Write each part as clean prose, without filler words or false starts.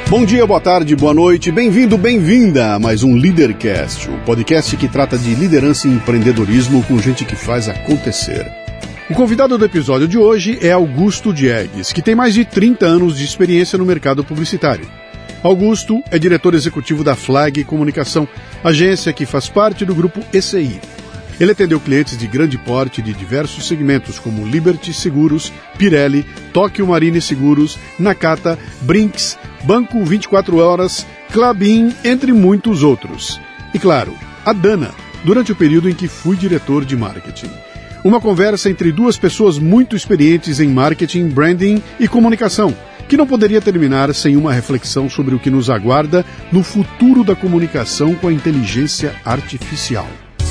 Bom dia, boa tarde, boa noite, bem-vindo, bem-vinda a mais um Leadercast, um podcast que trata de liderança e empreendedorismo com gente que faz acontecer. O convidado do episódio de hoje é Augusto Diegues, que tem mais de 30 anos de experiência no mercado publicitário. Augusto é diretor executivo da Flag Comunicação, agência que faz parte do grupo ECI. Ele atendeu clientes de grande porte de diversos segmentos, como Liberty Seguros, Pirelli, Tóquio Marine Seguros, Nakata, Brinks, Banco 24 Horas, Klabin, entre muitos outros. E claro, a Dana, durante o período em que fui diretor de marketing. Uma conversa entre duas pessoas muito experientes em marketing, branding e comunicação, que não poderia terminar sem uma reflexão sobre o que nos aguarda no futuro da comunicação com a inteligência artificial.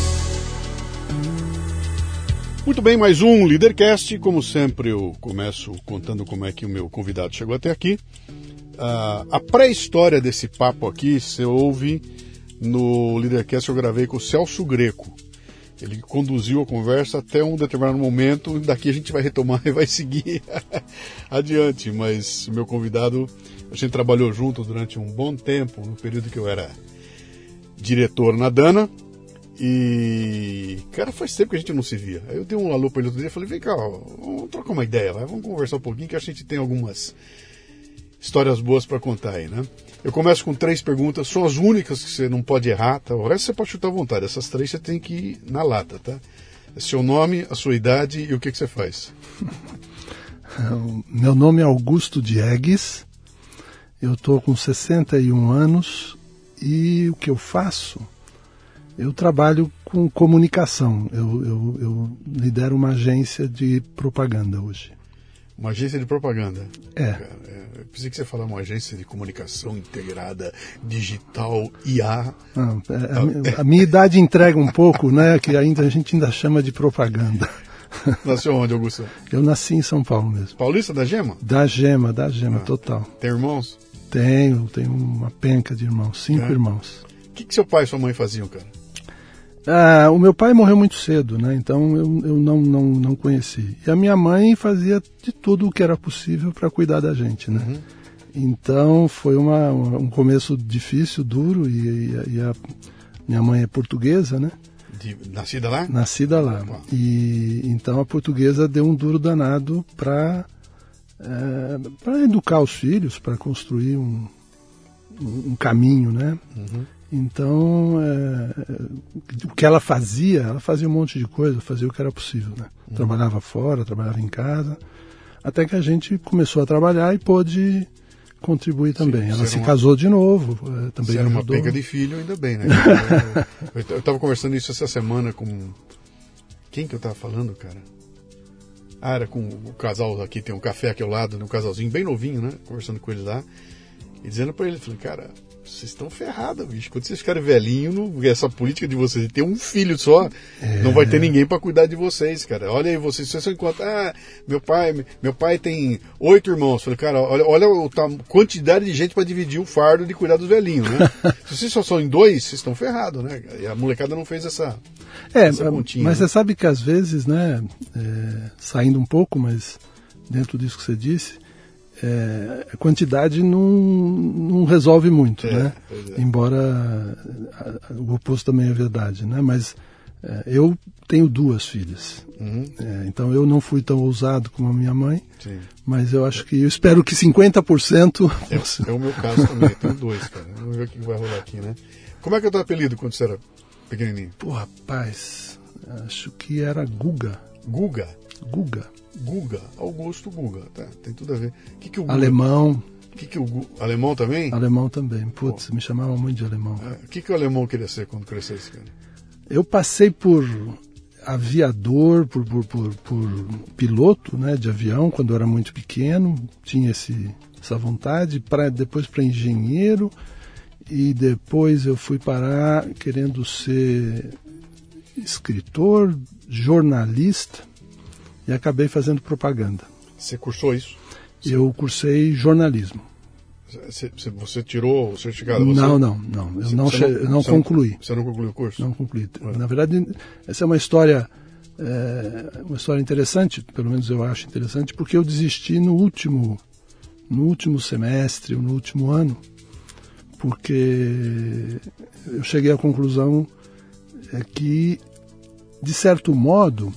Muito bem, mais um Leadercast. Como sempre, eu começo contando como é que o meu convidado chegou até aqui. A pré-história desse papo aqui, você ouve no Leadercast que eu gravei com o Celso Greco. Ele conduziu a conversa até um determinado momento, daqui a gente vai retomar e vai seguir adiante. Mas o meu convidado, a gente trabalhou junto durante um bom tempo, no período que eu era diretor na Dana. E, cara, faz tempo que a gente não se via. Aí eu dei um alô para ele outro dia e falei, vem cá, vamos trocar uma ideia, vamos conversar um pouquinho que a gente tem algumas histórias boas para contar aí, né? Eu começo com 3 perguntas, são as únicas que você não pode errar, tá? O resto você pode chutar à vontade, essas 3 você tem que ir na lata, tá? Seu nome, a sua idade e o que você faz. Meu nome é Augusto Diegues, eu estou com 61 anos e o que eu faço? Eu trabalho com comunicação, eu lidero uma agência de propaganda hoje. Uma agência de propaganda? É. Eu pensei que você ia falar uma agência de comunicação integrada, digital, IA. Não, a minha idade entrega um pouco, né, que a gente ainda chama de propaganda. Nasceu onde, Augusto? Eu nasci em São Paulo mesmo. Paulista da Gema? Da Gema, total. Tem irmãos? Tenho uma penca de irmãos, 5 irmãos. O que seu pai e sua mãe faziam, cara? O meu pai morreu muito cedo, né? Então eu não conheci. E a minha mãe fazia de tudo o que era possível para cuidar da gente, né? Uhum. Então foi um começo difícil, duro, e a minha mãe é portuguesa, né? Nascida lá? Nascida lá. E então a portuguesa deu um duro danado para educar os filhos, para construir um caminho, né? Uhum. Então, o que ela fazia um monte de coisa, fazia o que era possível, né? Trabalhava fora, trabalhava em casa, até que a gente começou a trabalhar e pôde contribuir também. Sim, ela se casou de novo, também você era ajudou. Uma pega de filho, ainda bem, né? Eu estava conversando isso essa semana com... Quem que eu estava falando, cara? Era com o casal aqui, tem um café aqui ao lado, um casalzinho bem novinho, né? Conversando com ele lá, e dizendo para ele, falei, cara... Vocês estão ferrados, bicho. Quando vocês ficarem velhinhos, essa política de vocês de ter um filho só, não vai ter ninguém para cuidar de vocês, cara. Olha aí, vocês só encontram. Meu pai tem 8 irmãos. Falei, cara, olha a quantidade de gente para dividir o fardo de cuidar dos velhinhos, né? Se vocês só são em 2, vocês estão ferrados, né? E a molecada não fez essa continha. Mas você sabe que às vezes, né, saindo um pouco, mas dentro disso que você disse, a quantidade não resolve muito, né? Embora o oposto também é verdade, né? Mas eu tenho 2 filhas, então eu não fui tão ousado como a minha mãe. Sim. Mas eu espero que 50%... É o meu caso também, tenho 2, cara. Vamos ver o que vai rolar aqui, né? Como é que é o teu apelido quando você era pequenininho? Pô, rapaz, acho que era Guga. Guga? Guga, Augusto Guga, tá, tem tudo a ver. Que o Guga, alemão. Alemão também? Alemão também, putz, me chamava muito de alemão. O que o alemão queria ser quando crescesse, cara? Eu passei por aviador, por piloto, né, de avião, quando eu era muito pequeno, tinha essa vontade, depois para engenheiro, e depois eu fui parar querendo ser escritor, jornalista, e acabei fazendo propaganda. Você cursou isso? Eu cursei jornalismo. Você tirou o certificado? Não. Eu não concluí. Você não concluiu o curso? Não concluí. Na verdade, essa é uma história interessante, pelo menos eu acho interessante, porque eu desisti no último no último semestre ou no último ano, porque eu cheguei à conclusão que, de certo modo,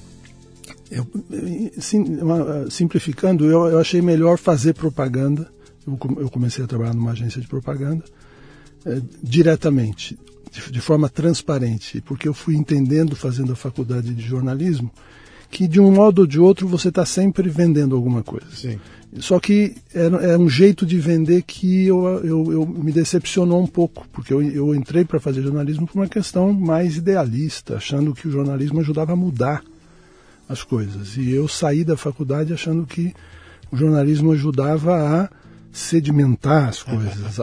simplificando, eu achei melhor fazer propaganda. Eu comecei a trabalhar numa agência de propaganda diretamente, de forma transparente, porque eu fui entendendo, fazendo a faculdade de jornalismo, que de um modo ou de outro você está sempre vendendo alguma coisa. Sim. Só que é um jeito de vender que eu me decepcionou um pouco, porque eu entrei para fazer jornalismo por uma questão mais idealista, achando que o jornalismo ajudava a mudar as coisas. E eu saí da faculdade achando que o jornalismo ajudava a sedimentar as coisas.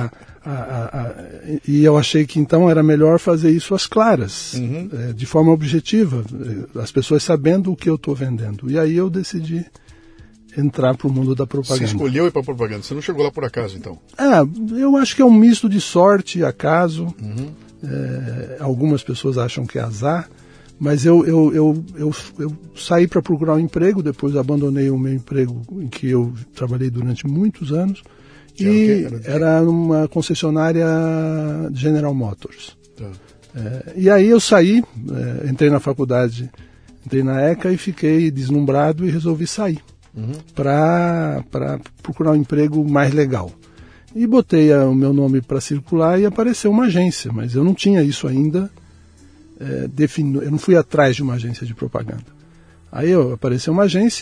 E eu achei que então era melhor fazer isso às claras, de forma objetiva, as pessoas sabendo o que eu estou vendendo. E aí eu decidi entrar para o mundo da propaganda. Você escolheu ir para a propaganda, você não chegou lá por acaso, então? Eu acho que é um misto de sorte e acaso. Algumas pessoas acham que é azar, mas eu saí para procurar um emprego, depois abandonei o meu emprego em que eu trabalhei durante muitos anos, era numa concessionária General Motors. Tá. E aí eu saí, entrei na faculdade, entrei na ECA e fiquei deslumbrado e resolvi sair para procurar um emprego mais legal. E botei o meu nome para circular e apareceu uma agência, mas eu não tinha isso ainda definido, eu não fui atrás de uma agência de propaganda. Aí apareceu uma agência,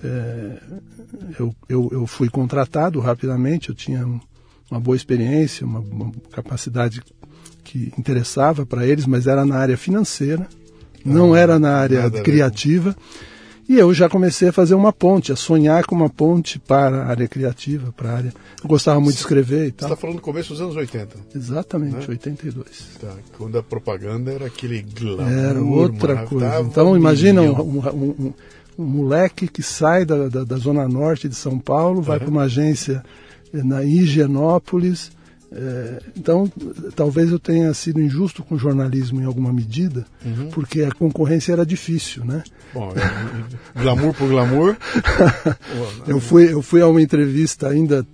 eu fui contratado rapidamente, eu tinha uma boa experiência, uma capacidade que interessava para eles, mas era na área financeira, não era na área criativa. E eu já comecei a fazer uma ponte, a sonhar com uma ponte para a área criativa, para a área... Eu gostava muito de escrever e tal. Você está falando do começo dos anos 80. Exatamente, né? 82. Tá, quando a propaganda era aquele glamour. Era outra coisa. Então imagina um moleque que sai da zona norte de São Paulo, vai para uma agência na Higienópolis. Então, talvez eu tenha sido injusto com o jornalismo em alguma medida, porque a concorrência era difícil, né? Bom, glamour por glamour. Eu fui a uma entrevista ainda,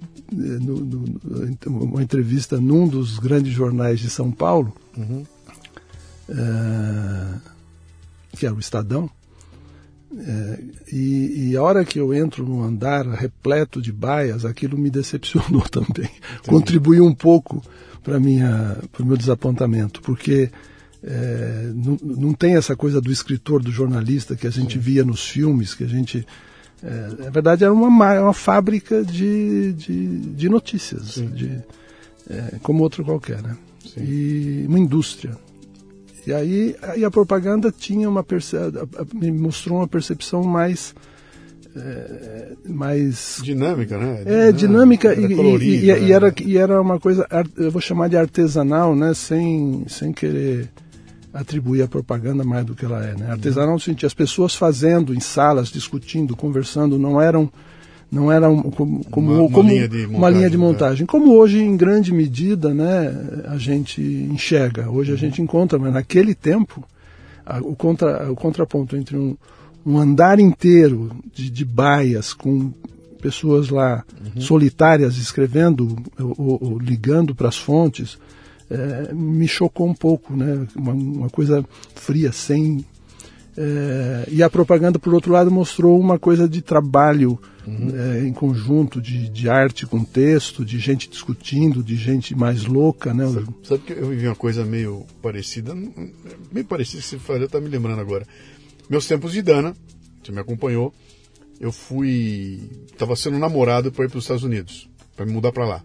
uma entrevista num dos grandes jornais de São Paulo, que é o Estadão, e a hora que eu entro num andar repleto de baias, aquilo me decepcionou também. Entendi. Contribuiu um pouco para o meu desapontamento, porque não tem essa coisa do escritor, do jornalista que a gente via nos filmes, que a gente... na verdade era uma fábrica de notícias, como outro qualquer, né? E uma indústria. E aí a propaganda tinha me mostrou uma percepção mais dinâmica, né? Dinâmica e era uma coisa, eu vou chamar de artesanal, né? Sem querer atribuir a propaganda mais do que ela é, né? Artesanal no sentido, as pessoas fazendo em salas, discutindo, conversando, não eram como uma linha de montagem. Como hoje, em grande medida, né, a gente enxerga. Hoje a gente encontra, mas naquele tempo, o contraponto entre um andar inteiro de baias com pessoas lá solitárias escrevendo ou ligando para as fontes, me chocou um pouco, né? Uma coisa fria, sem... e a propaganda, por outro lado, mostrou uma coisa de trabalho em conjunto, de arte com texto, de gente discutindo, de gente mais louca, né? Sabe que eu vivi uma coisa meio parecida que você falou, está me lembrando agora. Meus tempos de Dana, você me acompanhou, estava sendo namorado para ir para os Estados Unidos, para me mudar para lá.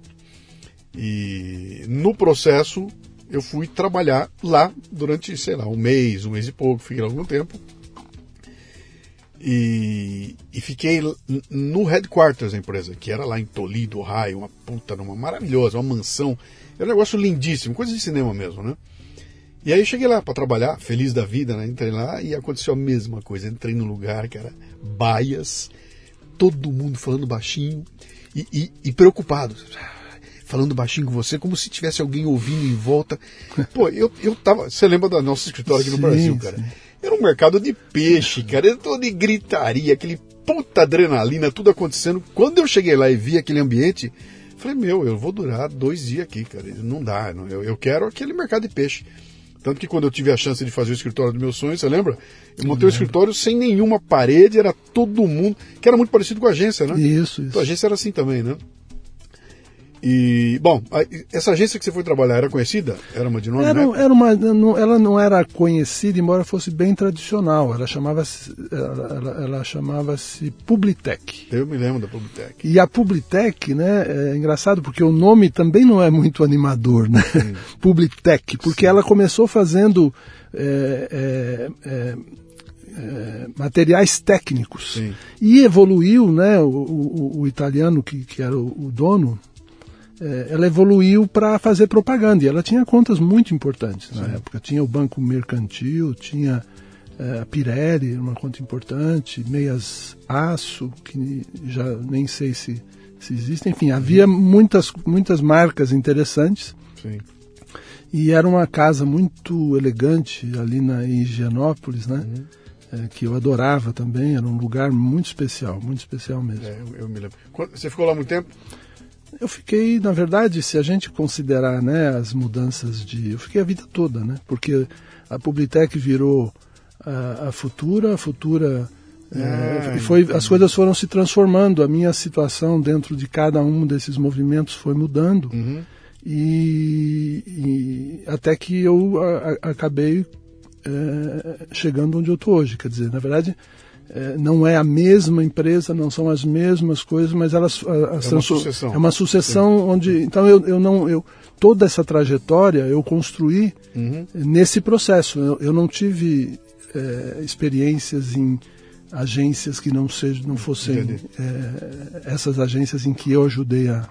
E no processo eu fui trabalhar lá durante, sei lá, um mês e pouco, fiquei lá algum tempo. E fiquei no headquarters da empresa, que era lá em Toledo, Ohio, uma maravilhosa, uma mansão. Era um negócio lindíssimo, coisa de cinema mesmo, né? E aí eu cheguei lá para trabalhar, feliz da vida, né? Entrei lá e aconteceu a mesma coisa. Entrei no lugar que era baias, todo mundo falando baixinho e preocupado. Falando baixinho com você, como se tivesse alguém ouvindo em volta. Pô, eu tava... Você lembra do nosso escritório aqui no Brasil, cara? Sim. Era um mercado de peixe, cara. Era todo de gritaria, aquele puta adrenalina, tudo acontecendo. Quando eu cheguei lá e vi aquele ambiente, falei, eu vou durar 2 dias aqui, cara. Não dá, eu quero aquele mercado de peixe. Tanto que quando eu tive a chance de fazer o escritório dos meus sonhos, você lembra? Eu montei o escritório sem nenhuma parede, era todo mundo, que era muito parecido com a agência, né? Isso. Então a agência era assim também, né? E, bom, essa agência que você foi trabalhar era conhecida? Era uma de nome, né? Ela não era conhecida, embora fosse bem tradicional. Ela chamava-se Publitec. Eu me lembro da Publitec. E a Publitec, né, é engraçado porque o nome também não é muito animador, né? Publitec, porque Sim. Ela começou fazendo materiais técnicos. Sim. E evoluiu, né, o italiano que era o dono, ela evoluiu para fazer propaganda, e ela tinha contas muito importantes na época. Tinha o Banco Mercantil, tinha a Pirelli, uma conta importante, Meias Aço, que já nem sei se existem. Enfim, havia muitas marcas interessantes. Sim. E era uma casa muito elegante ali em Higienópolis, né? Que eu adorava também, era um lugar muito especial mesmo. Eu me lembro. Você ficou lá muito tempo? Eu fiquei, na verdade, se a gente considerar, né, as mudanças eu fiquei a vida toda, né? Porque a Publitec virou a Futura, as coisas foram se transformando, a minha situação dentro de cada um desses movimentos foi mudando, e até que eu acabei chegando onde eu estou hoje. Quer dizer, na verdade, não é a mesma empresa, não são as mesmas coisas, mas elas uma sucessão. É uma sucessão. Sim. Onde, então toda essa trajetória eu construí nesse processo. Eu não tive experiências em agências que não fossem essas agências em que eu ajudei a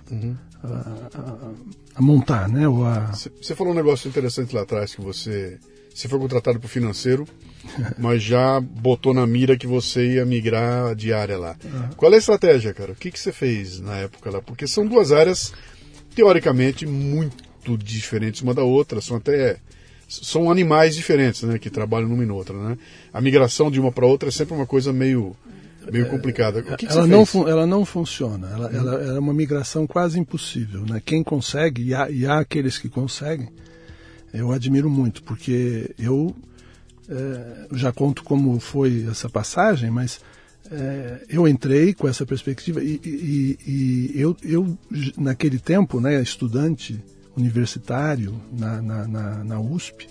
montar, né? Você falou um negócio interessante lá atrás, que você foi contratado para o financeiro, mas já botou na mira que você ia migrar de área lá. Qual é a estratégia, cara? O que você fez na época lá? Porque são 2 áreas, teoricamente, muito diferentes uma da outra. São animais diferentes, né? Que trabalham numa e noutra, né? A migração de uma para outra é sempre uma coisa meio complicada. O que você fez? Ela não funciona. Ela é uma migração quase impossível, né? Quem consegue, e há aqueles que conseguem, eu admiro muito, porque eu já conto como foi essa passagem, mas eu entrei com essa perspectiva e eu naquele tempo, né, estudante universitário na USP,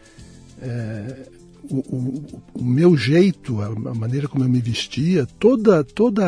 o meu jeito, a maneira como eu me vestia, toda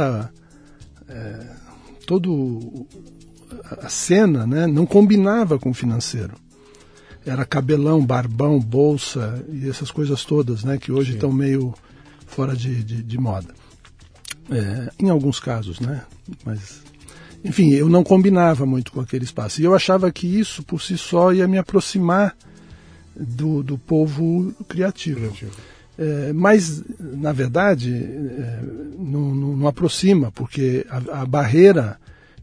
a cena, né, não combinava com o financeiro. Era cabelão, barbão, bolsa e essas coisas todas, né, que hoje estão meio fora de moda. Em alguns casos, né? Mas, enfim, eu não combinava muito com aquele espaço. E eu achava que isso, por si só, ia me aproximar do povo criativo. Mas, na verdade, não aproxima, porque a barreira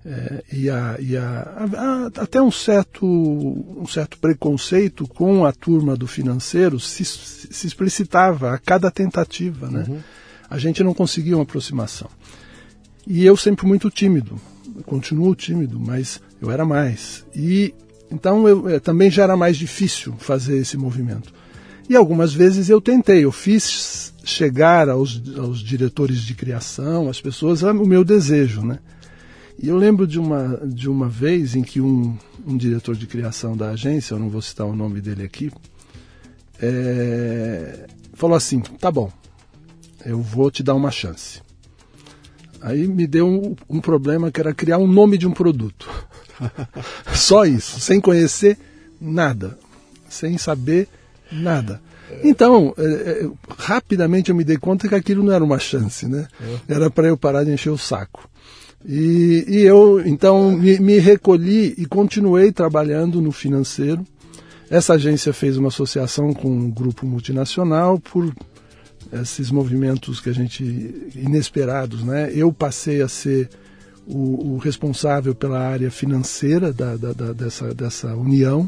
até um certo preconceito com a turma do financeiro se explicitava a cada tentativa, né? A gente não conseguia uma aproximação. E eu sempre muito tímido, continuo tímido, mas eu era mais. E então também já era mais difícil fazer esse movimento. E algumas vezes eu fiz chegar aos diretores de criação, às pessoas, o meu desejo, né? E eu lembro de uma vez em que um diretor de criação da agência, eu não vou citar o nome dele aqui, falou assim: tá bom, eu vou te dar uma chance. Aí me deu um problema, que era criar um nome de um produto. Só isso, sem conhecer nada, sem saber nada. Então, rapidamente eu me dei conta que aquilo não era uma chance, né? Era para eu parar de encher o saco. E eu, então, me recolhi e continuei trabalhando no financeiro. Essa agência fez uma associação com um grupo multinacional por esses movimentos que a gente, inesperados, né? Eu passei a ser o responsável pela área financeira dessa união.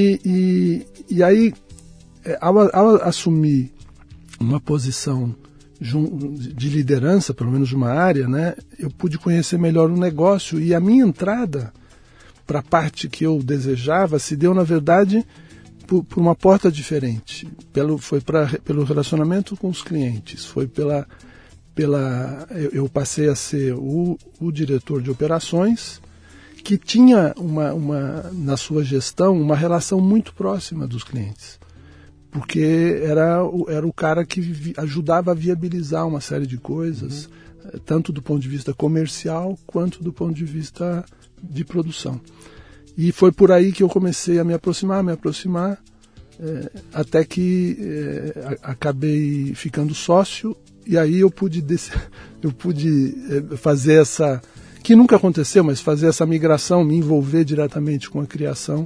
E aí, ao assumir uma posição de liderança, pelo menos de uma área, né, eu pude conhecer melhor o negócio, e a minha entrada para a parte que eu desejava se deu, na verdade, por uma porta diferente. Foi pelo relacionamento com os clientes, foi eu passei a ser o diretor de operações, que tinha na sua gestão uma relação muito próxima dos clientes, porque era o cara que ajudava a viabilizar uma série de coisas, tanto do ponto de vista comercial quanto do ponto de vista de produção. E foi por aí que eu comecei a me aproximar, até que acabei ficando sócio, e aí eu pude fazer essa, que nunca aconteceu, mas fazer essa migração, me envolver diretamente com a criação.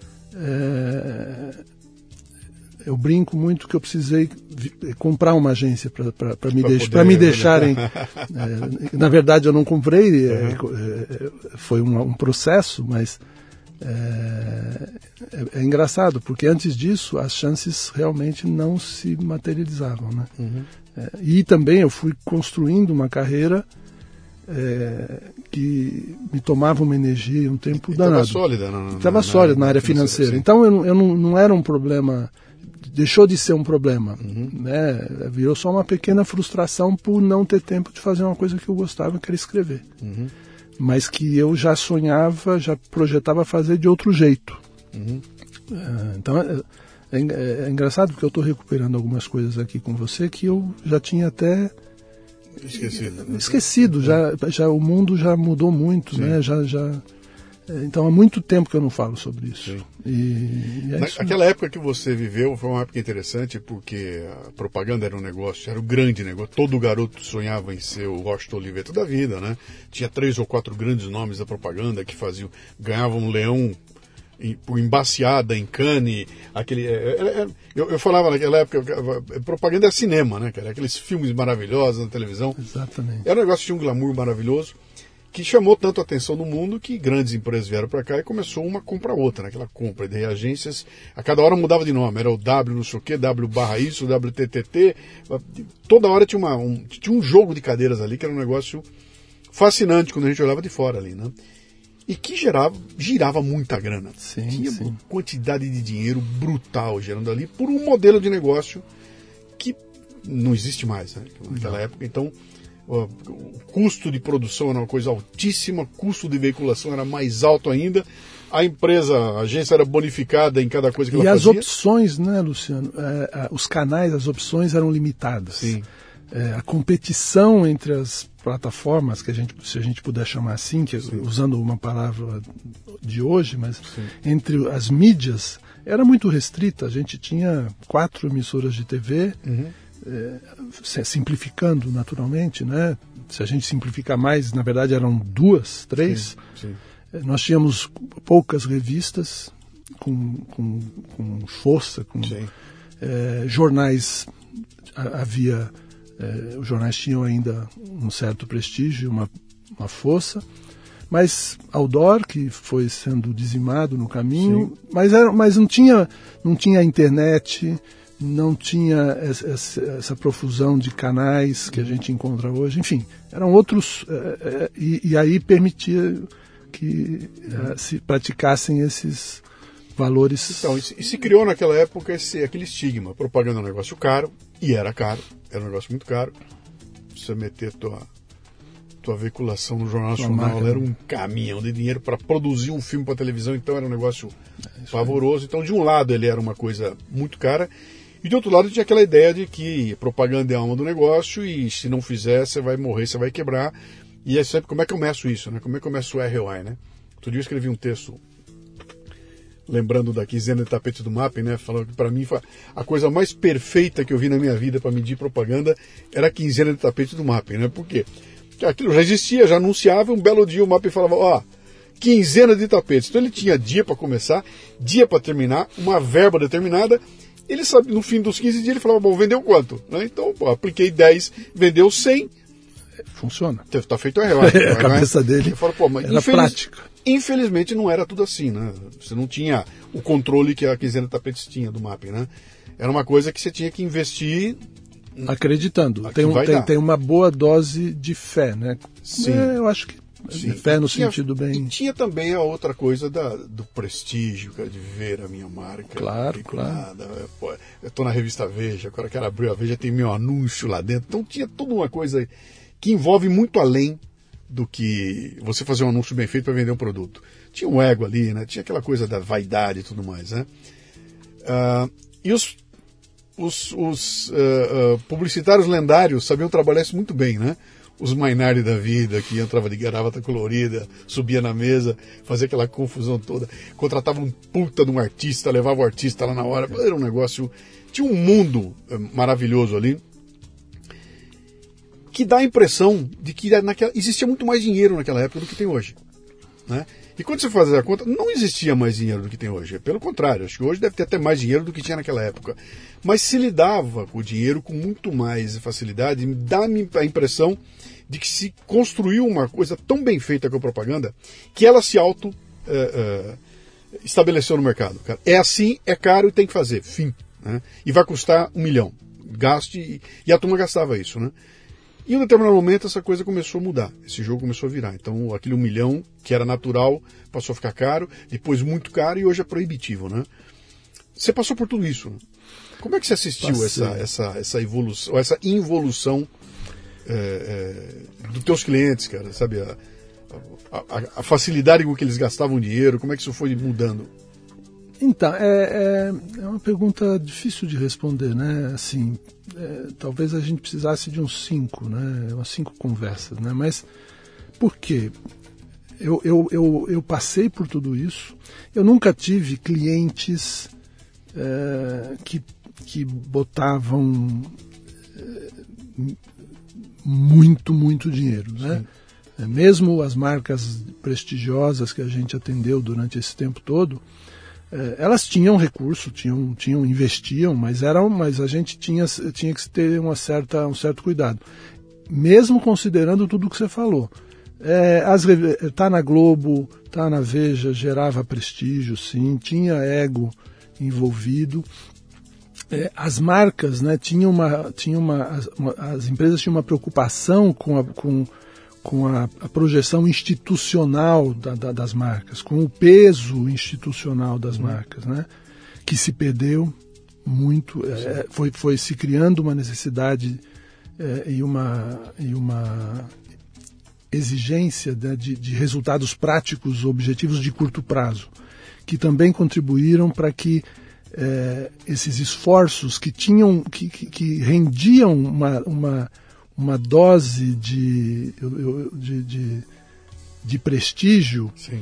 Eu brinco muito que eu precisei comprar uma agência para me deixarem. Na verdade, eu não comprei, foi um processo, mas é engraçado, porque antes disso as chances realmente não se materializavam, né? E também eu fui construindo uma carreira que me tomava uma energia e um tempo danado. Estava sólida na área financeira. Sim. Então eu não era um problema, deixou de ser um problema, né? Virou só uma pequena frustração por não ter tempo de fazer uma coisa que eu gostava, que era escrever. Mas que eu já sonhava, já projetava fazer de outro jeito. Então é engraçado, porque eu estou recuperando algumas coisas aqui com você que eu já tinha até esquecido. Já o mundo já mudou muito. Sim. Né? Então há muito tempo que eu não falo sobre isso. Aquela época que você viveu foi uma época interessante, porque a propaganda era um negócio, era um grande negócio. Todo garoto sonhava em ser o Washington Oliveto da vida, né? Tinha 3 ou 4 grandes nomes da propaganda que ganhavam um leão por embaciada em Cannes. Eu falava naquela época, propaganda é cinema, né, cara? Aqueles filmes maravilhosos na televisão. Exatamente. Era um negócio que tinha um glamour maravilhoso, que chamou tanto a atenção no mundo que grandes empresas vieram para cá e começou uma compra a outra, né? Aquela compra. E daí agências, a cada hora mudava de nome, era o W não sei o quê, W/isso, WTTT, toda hora tinha um jogo de cadeiras ali, que era um negócio fascinante quando a gente olhava de fora ali, né? E que girava muita grana. Tinha uma quantidade de dinheiro brutal gerando ali por um modelo de negócio que não existe mais, né? Naquela época. Então, o custo de produção era uma coisa altíssima, o custo de veiculação era mais alto ainda, a agência era bonificada em cada coisa que ela fazia. E as opções, né, Luciano? Os canais, as opções eram limitadas. Sim. A competição entre as plataformas, se a gente puder chamar assim, usando uma palavra de hoje, mas entre as mídias, era muito restrita. A gente tinha 4 emissoras de TV, simplificando naturalmente, né? Se a gente simplificar mais, na verdade eram 2, 3. Sim. Nós tínhamos poucas revistas com força, jornais, os jornais tinham ainda um certo prestígio, uma força, mas outdoor, que foi sendo dizimado no caminho, mas não tinha internet, não tinha essa profusão de canais que a gente encontra hoje, enfim, eram outros, e aí permitia que se praticassem esses valores. Então, e se criou naquela época aquele estigma: propaganda é um negócio caro, e era um negócio muito caro. Você meter tua veiculação no Jornal Nacional era um caminhão de dinheiro para produzir um filme para televisão, então era um negócio pavoroso. Então, de um lado, ele era uma coisa muito cara, e de outro lado, tinha aquela ideia de que propaganda é a alma do negócio, e se não fizer, você vai morrer, você vai quebrar. E é sempre, como é que eu meço isso, né? Como é que eu meço o ROI, né? Outro dia eu escrevi um texto lembrando da quinzena de tapete do Mapping, né? Falando que para mim a coisa mais perfeita que eu vi na minha vida para medir propaganda era a quinzena de tapete do Mapping, né? Por quê? Porque aquilo já existia, já anunciava, um belo dia o Mapping falava, quinzena de tapetes. Então ele tinha dia para começar, dia para terminar, uma verba determinada. Ele sabe, no fim dos 15 dias ele falava, bom, vendeu quanto? Né? Então, apliquei 10, vendeu 100. Funciona. Tá feito a ROI. A cabeça dele era prática. Infelizmente não era tudo assim, né? Você não tinha o controle que a quinzena de tapetes tinha do Mapping, né? Era uma coisa que você tinha que investir Acreditando. Tem uma boa dose de fé, né? Sim. Eu acho que fé no sentido bem... E tinha também a outra coisa do prestígio, cara, de ver a minha marca. Claro. Eu tô na revista Veja, agora quero abrir a Veja, tem meu anúncio lá dentro. Então tinha toda uma coisa que envolve muito além do que você fazer um anúncio bem feito para vender um produto. Tinha um ego ali, né? Tinha aquela coisa da vaidade e tudo mais, né? E os publicitários lendários sabiam trabalhar isso muito bem, né? Os Mainardi da vida, que entrava de gravata colorida, subia na mesa, fazia aquela confusão toda, contratava um puta de um artista, levava o artista lá na hora, era um negócio... Tinha um mundo maravilhoso ali, que dá a impressão de que existia muito mais dinheiro naquela época do que tem hoje, né? E quando você faz a conta, não existia mais dinheiro do que tem hoje. Pelo contrário, acho que hoje deve ter até mais dinheiro do que tinha naquela época. Mas se lidava com o dinheiro com muito mais facilidade. Dá-me a impressão de que se construiu uma coisa tão bem feita com a propaganda que ela se estabeleceu no mercado. Cara. É assim, é caro e tem que fazer. Fim. Né? E vai custar 1 milhão. Gaste. E a turma gastava isso, né? E em um determinado momento essa coisa começou a mudar, esse jogo começou a virar. Então aquele 1 milhão, que era natural, passou a ficar caro, depois muito caro e hoje é proibitivo, né? Você passou por tudo isso, né? Como é que você assistiu essa evolução, essa involução dos teus clientes, cara? Sabe, a facilidade com que eles gastavam dinheiro, como é que isso foi mudando? Então, é uma pergunta difícil de responder, né? Assim, talvez a gente precisasse de uns 5, né? Umas 5 conversas, né? Mas por quê? Eu passei por tudo isso. Eu nunca tive clientes que botavam muito dinheiro, né? Mesmo as marcas prestigiosas que a gente atendeu durante esse tempo todo, elas tinham recurso, investiam, mas a gente tinha que ter um certo cuidado, mesmo considerando tudo que você falou. Tá na Globo, tá na Veja, gerava prestígio, sim, tinha ego envolvido. As marcas, né, as empresas tinham uma preocupação com a projeção institucional das marcas, com o peso institucional das marcas, né, que se perdeu muito. Foi se criando uma necessidade e uma exigência, né, de resultados práticos, objetivos de curto prazo, que também contribuíram para que esses esforços que rendiam uma dose de prestígio, sim,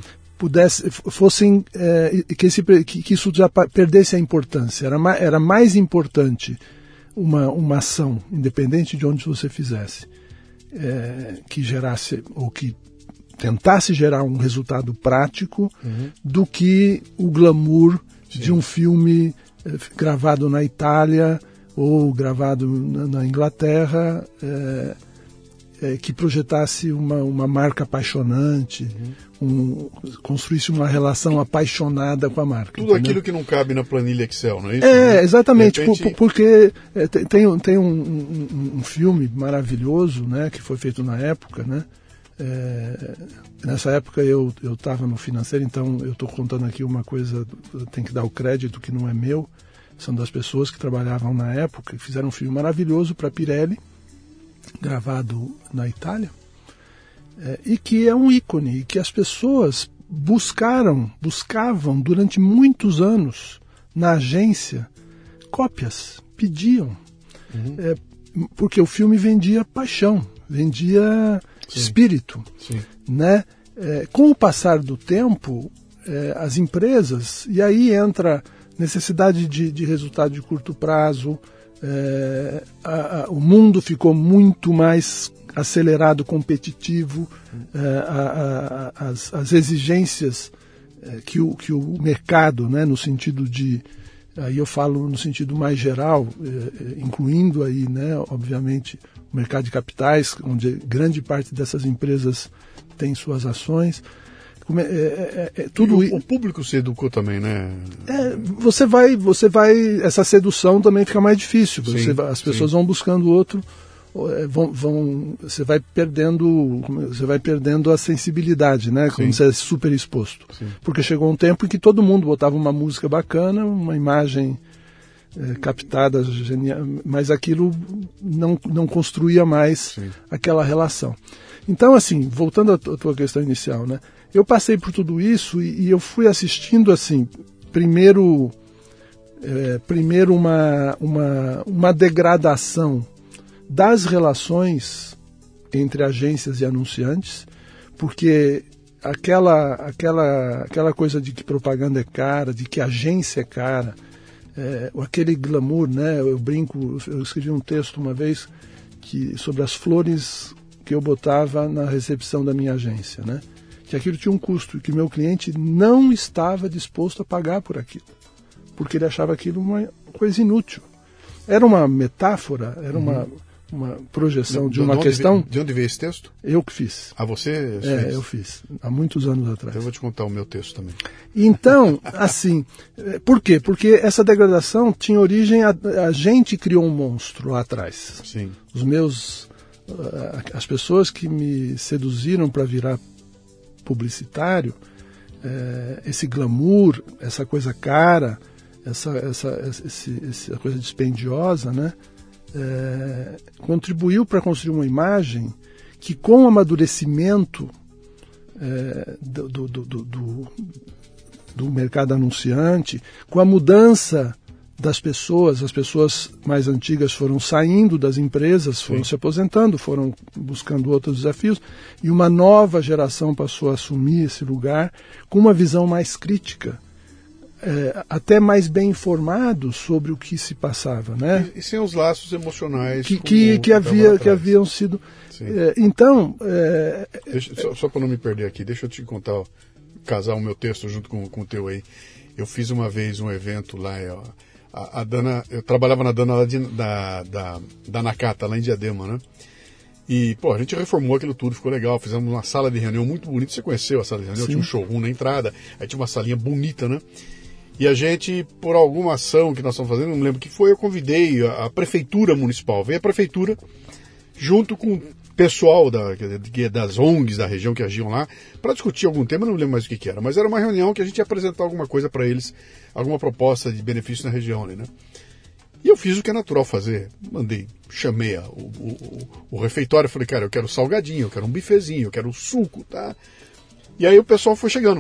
que isso já perdesse a importância. Era mais importante uma ação, independente de onde você fizesse, que gerasse ou que tentasse gerar um resultado prático, do que o glamour, sim, de um filme gravado na Itália ou gravado na Inglaterra, que projetasse uma marca apaixonante, construísse uma relação apaixonada com a marca. Tudo, entendeu? Aquilo que não cabe na planilha Excel, não é isso? Exatamente, porque tem um filme maravilhoso, né, que foi feito na época, né? Nessa época eu estava no financeiro, então eu estou contando aqui uma coisa, tem que dar o crédito que não é meu, são das pessoas que trabalhavam na época, que fizeram um filme maravilhoso para Pirelli, gravado na Itália, e que é um ícone, e que as pessoas buscavam durante muitos anos na agência cópias, pediam, porque o filme vendia paixão, vendia, sim, espírito, sim, né? Com o passar do tempo, as empresas, e aí entra necessidade de resultado de curto prazo, o mundo ficou muito mais acelerado, competitivo, as exigências que o mercado, né, no sentido de, aí eu falo no sentido mais geral, incluindo aí, né, obviamente, o mercado de capitais, onde grande parte dessas empresas tem suas ações, tudo o público se educou também, né? Você vai, essa sedução também fica mais difícil. As pessoas vão buscando outro, você vai perdendo a sensibilidade, né? Quando você é super exposto. Sim. Porque chegou um tempo em que todo mundo botava uma música bacana, uma imagem captada, genial, mas aquilo não construía mais aquela relação. Então, assim, voltando à tua questão inicial, né? Eu passei por tudo isso e eu fui assistindo, assim, primeiro uma degradação das relações entre agências e anunciantes, porque aquela coisa de que propaganda é cara, de que agência é cara, aquele glamour, né? Eu escrevi um texto uma vez sobre as flores que eu botava na recepção da minha agência, né? Que aquilo tinha um custo e que meu cliente não estava disposto a pagar por aquilo, porque ele achava aquilo uma coisa inútil. Era uma metáfora, era uma projeção de uma questão... De onde veio esse texto? Eu que fiz. Ah, você fez? Eu fiz, há muitos anos atrás. Então eu vou te contar o meu texto também. Então, assim, por quê? Porque essa degradação tinha origem, a gente criou um monstro lá atrás. Sim. As pessoas que me seduziram para virar publicitário, esse glamour, essa coisa cara, essa coisa dispendiosa, né? Contribuiu para construir uma imagem que, com o amadurecimento do mercado anunciante, com a mudança das pessoas, as pessoas mais antigas foram saindo das empresas, foram se aposentando, foram buscando outros desafios, e uma nova geração passou a assumir esse lugar com uma visão mais crítica, até mais bem informado sobre o que se passava, né? E sem os laços emocionais que haviam sido. Então, só para não me perder aqui, deixa eu te contar, casar o meu texto junto com o teu aí. Eu fiz uma vez um evento lá, a Dana, eu trabalhava na Dana lá da Nakata, lá em Diadema, né? E, a gente reformou aquilo tudo, ficou legal, fizemos uma sala de reunião muito bonita. Você conheceu a sala de reunião? Sim. Tinha um showroom na entrada, aí tinha uma salinha bonita, né? E a gente, por alguma ação que nós estamos fazendo, não me lembro o que foi, eu convidei a prefeitura municipal. Veio a prefeitura, junto com o pessoal das ONGs da região que agiam lá, para discutir algum tema, não me lembro mais o que era. Mas era uma reunião que a gente ia apresentar alguma coisa para eles, alguma proposta de benefício na região ali, né? E eu fiz o que é natural fazer. Chamei o refeitório, falei, cara, eu quero salgadinho, eu quero um bifezinho, eu quero suco, tá? E aí o pessoal foi chegando,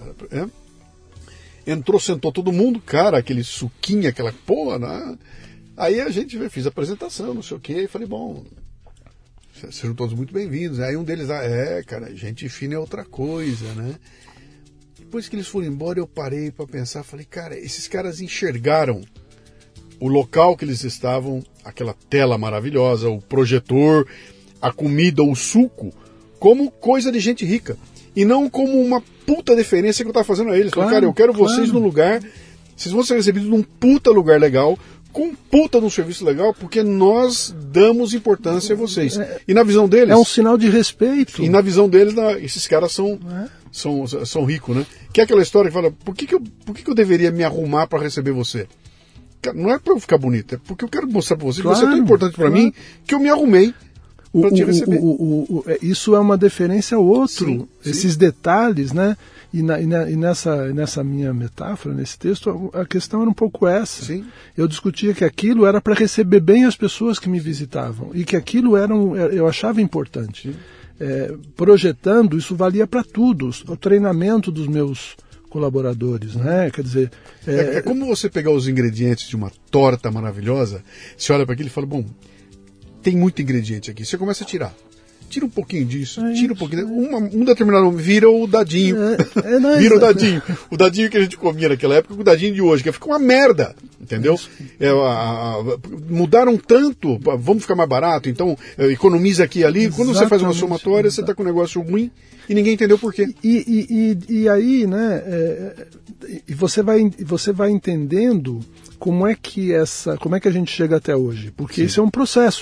entrou, sentou todo mundo, cara, aquele suquinho, aquela porra, né? Aí a gente fez a apresentação, não sei o quê, e falei, bom, sejam todos muito bem-vindos. Aí um deles, cara, gente fina é outra coisa, né? Depois que eles foram embora, eu parei para pensar, falei, cara, esses caras enxergaram o local que eles estavam, aquela tela maravilhosa, o projetor, a comida, o suco, como coisa de gente rica. E não como uma puta deferência que eu tava fazendo a eles. Claro, cara, eu quero vocês no lugar, vocês vão ser recebidos num puta lugar legal, com um puta de um serviço legal, porque nós damos importância a vocês. E na visão deles... É um sinal de respeito. E na visão deles, esses caras são ricos, né? Que é aquela história que fala, por que eu deveria me arrumar para receber você? Não é para eu ficar bonito, é porque eu quero mostrar para você que você é tão importante para mim que eu me arrumei para te receber. Isso é uma deferência ao outro, sim. Esses detalhes, né? E nessa minha metáfora, nesse texto, a questão era um pouco essa. Sim. Eu discutia que aquilo era para receber bem as pessoas que me visitavam e que aquilo eu achava importante. Projetando, isso valia para tudo, o treinamento dos meus colaboradores, né? Quer dizer... É como você pegar os ingredientes de uma torta maravilhosa, você olha para aquilo e fala, bom, tem muito ingrediente aqui, você começa a tirar. Tira um pouquinho disso, tira um pouquinho. Um determinado nome vira o dadinho. Vira o dadinho. O dadinho que a gente comia naquela época, o dadinho de hoje, que fica uma merda. Entendeu? Mudaram tanto, vamos ficar mais barato, então economiza aqui e ali. Exatamente. Quando você faz uma somatória, você está com um negócio ruim e ninguém entendeu por quê. E aí, né? Você vai entendendo como é que a gente chega até hoje. Porque Sim. Isso é um processo, né?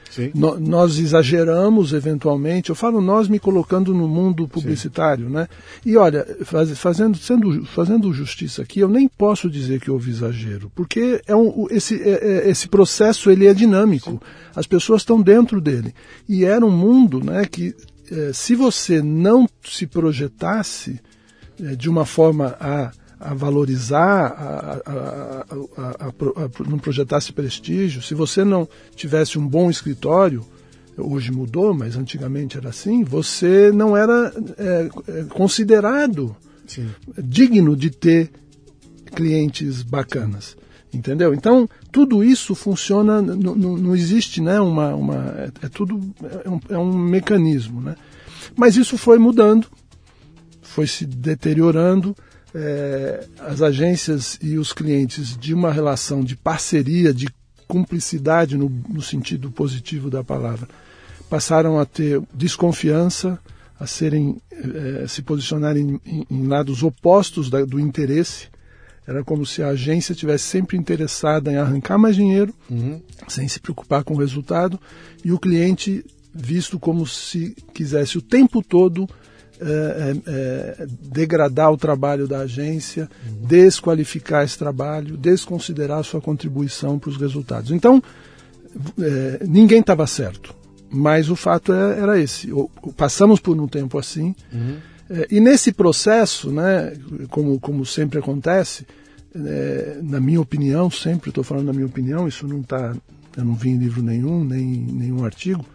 Nós exageramos eventualmente, eu falo nós me colocando no mundo publicitário, né? E olha, fazendo justiça aqui, eu nem posso dizer que houve exagero, porque esse processo ele é dinâmico, as pessoas estão dentro dele. E era um mundo, né, que se você não se projetasse de uma forma a valorizar, não projetasse prestígio, se você não tivesse um bom escritório, hoje mudou, mas antigamente era assim, você não era considerado digno de ter clientes bacanas. Entendeu? Então, tudo isso funciona, não existe, né, é um mecanismo, né? Mas isso foi mudando, foi se deteriorando. As agências e os clientes, de uma relação de parceria, de cumplicidade no sentido positivo da palavra, passaram a ter desconfiança, a se posicionarem em lados opostos do interesse. Era como se a agência estivesse sempre interessada em arrancar mais dinheiro, sem se preocupar com o resultado, e o cliente visto como se quisesse o tempo todo degradar o trabalho da agência, desqualificar esse trabalho, desconsiderar a sua contribuição para os resultados. Então, ninguém estava certo, mas o fato era esse. Passamos por um tempo assim, e nesse processo, né, como sempre acontece, na minha opinião, sempre estou falando da minha opinião, isso não está, eu não vi em livro nenhum, nem nenhum artigo.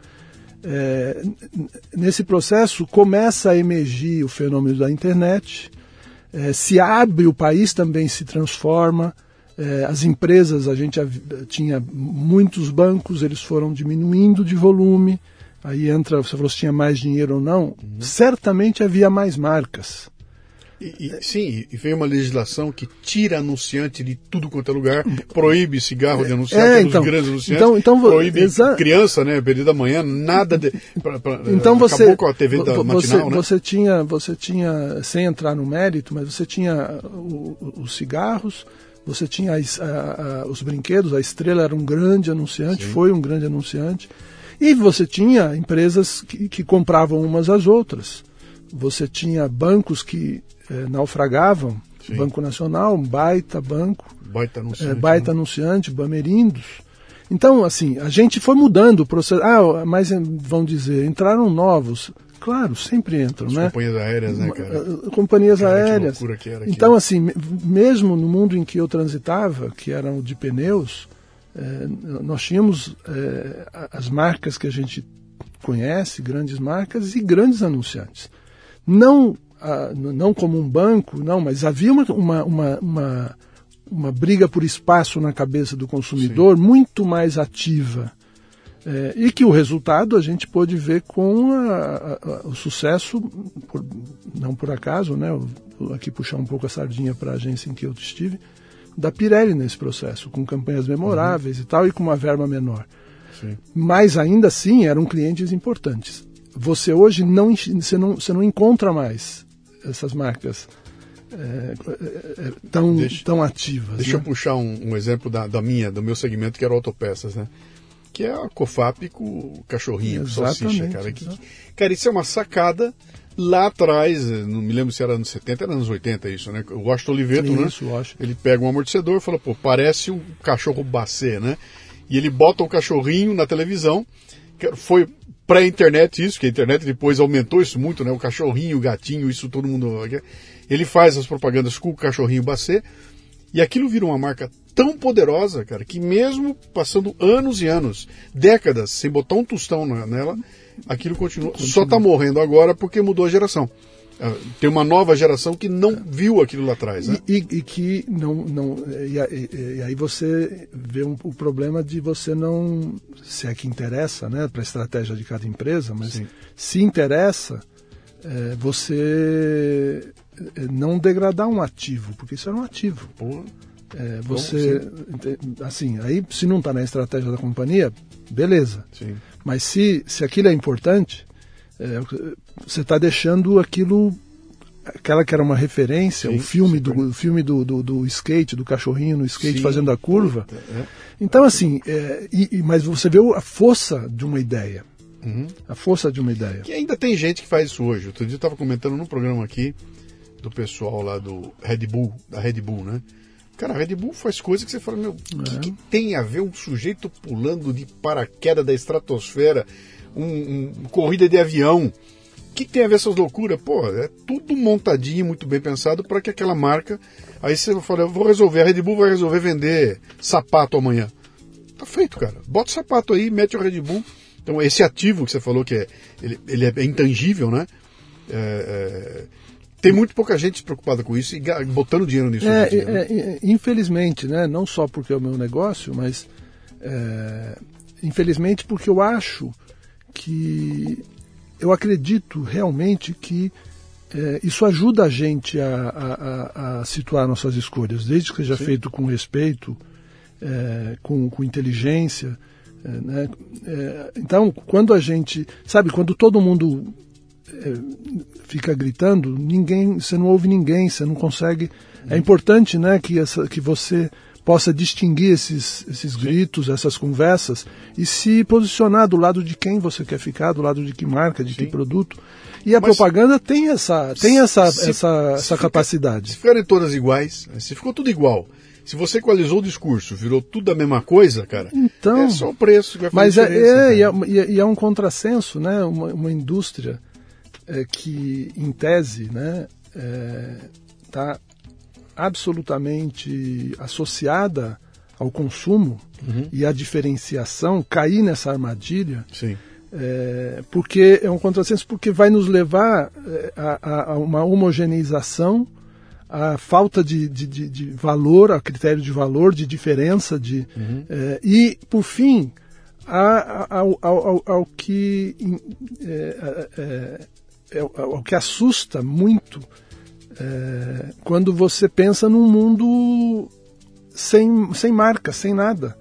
Nesse processo começa a emergir o fenômeno da internet, se abre, o país também se transforma, as empresas, a gente tinha muitos bancos, eles foram diminuindo de volume, aí entra, você falou se tinha mais dinheiro ou não, certamente havia mais marcas. Sim, e veio uma legislação que tira anunciante de tudo quanto é lugar, proíbe cigarro de anunciante, dos grandes anunciantes, então, proíbe criança, né, período da manhã, nada de... Então acabou com a TV matinal, né? Você tinha, sem entrar no mérito, mas você tinha os cigarros, você tinha os brinquedos, a Estrela era um grande anunciante, foi um grande anunciante, e você tinha empresas que compravam umas às outras. Você tinha bancos que naufragavam, Banco Nacional, um baita banco, baita anunciante, Bamerindos. Então, assim, a gente foi mudando o processo. Mas vão dizer, entraram novos. Claro, sempre entram, as né? Companhias aéreas, né, cara? Companhias aéreas. Que loucura que era então, assim, mesmo no mundo em que eu transitava, que eram de pneus, nós tínhamos as marcas que a gente conhece, grandes marcas e grandes anunciantes. Não como um banco, não, mas havia uma briga por espaço na cabeça do consumidor muito mais ativa. E que o resultado a gente pôde ver com o sucesso, não por acaso, né? Vou aqui puxar um pouco a sardinha para a agência em que eu estive, da Pirelli nesse processo, com campanhas memoráveis e tal, e com uma verba menor. Sim. Mas ainda assim eram clientes importantes. Você hoje você não encontra mais essas marcas tão ativas. Deixa eu puxar um exemplo do meu segmento, que era autopeças, né? Que é a Cofap com o cachorrinho, com salsicha, cara. Cara, isso é uma sacada lá atrás, não me lembro se era anos 70, era anos 80 isso, né? O Washington Oliveto, né? Ele pega um amortecedor e fala, parece um cachorro bacê, né? E ele bota um cachorrinho na televisão, foi pré-internet isso, que a internet depois aumentou isso muito, né? O cachorrinho, o gatinho, isso todo mundo... Ele faz as propagandas com o cachorrinho bacê, e aquilo vira uma marca tão poderosa, cara, que mesmo passando anos e anos, décadas, sem botar um tostão nela, aquilo continua. Só está morrendo agora porque mudou a geração. Tem uma nova geração que não viu aquilo lá atrás, né? E que e aí você vê o problema de você não, se é que interessa, né, para a estratégia de cada empresa, mas se interessa, você não degradar um ativo, porque isso era um ativo. Assim, aí se não está na estratégia da companhia, beleza. Sim. Mas se aquilo é importante, você está deixando aquilo aquela que era uma referência, sim, o filme do skate, do cachorrinho no skate, sim, fazendo a curva. É. Então, assim, mas você vê a força de uma ideia. A força de uma ideia. Que ainda tem gente que faz isso hoje. Outro dia eu estava comentando num programa aqui do pessoal lá do Red Bull, da Red Bull, né? Cara, a Red Bull faz coisas que você fala, meu, o que tem a ver um sujeito pulando de paraquedas da estratosfera, corrida de avião? O que tem a ver essas loucuras? Pô, é tudo montadinho, muito bem pensado para que aquela marca... Aí você fala, eu vou resolver, a Red Bull vai resolver vender sapato amanhã. Tá feito, cara. Bota o sapato aí, mete o Red Bull. Então esse ativo que você falou que ele é intangível, né? Tem muito pouca gente preocupada com isso e botando dinheiro nisso. Infelizmente, né? Não só porque é o meu negócio, mas infelizmente porque eu acho que... Eu acredito realmente que isso ajuda a gente a situar nossas escolhas, desde que seja Sim. feito com respeito, com inteligência. Né? Então, quando a gente... Sabe, quando todo mundo fica gritando, você não ouve ninguém, você não consegue... É importante, né, que você possa distinguir esses gritos, essas conversas, e se posicionar do lado de quem você quer ficar, do lado de que marca, de Sim. que produto. E a propaganda tem essa capacidade. Se ficarem todas iguais, se ficou tudo igual, se você equalizou o discurso, virou tudo a mesma coisa, cara, então, é só o preço que vai fazer diferença. E é um contrassenso, né? Uma indústria que, em tese, né, tá absolutamente associada ao consumo e à diferenciação, cair nessa armadilha, Sim. Porque é um contrassenso, porque vai nos levar a uma homogeneização, a falta de valor, a critério de valor, de diferença, e, por fim, ao que assusta muito quando você pensa num mundo sem marca, sem nada.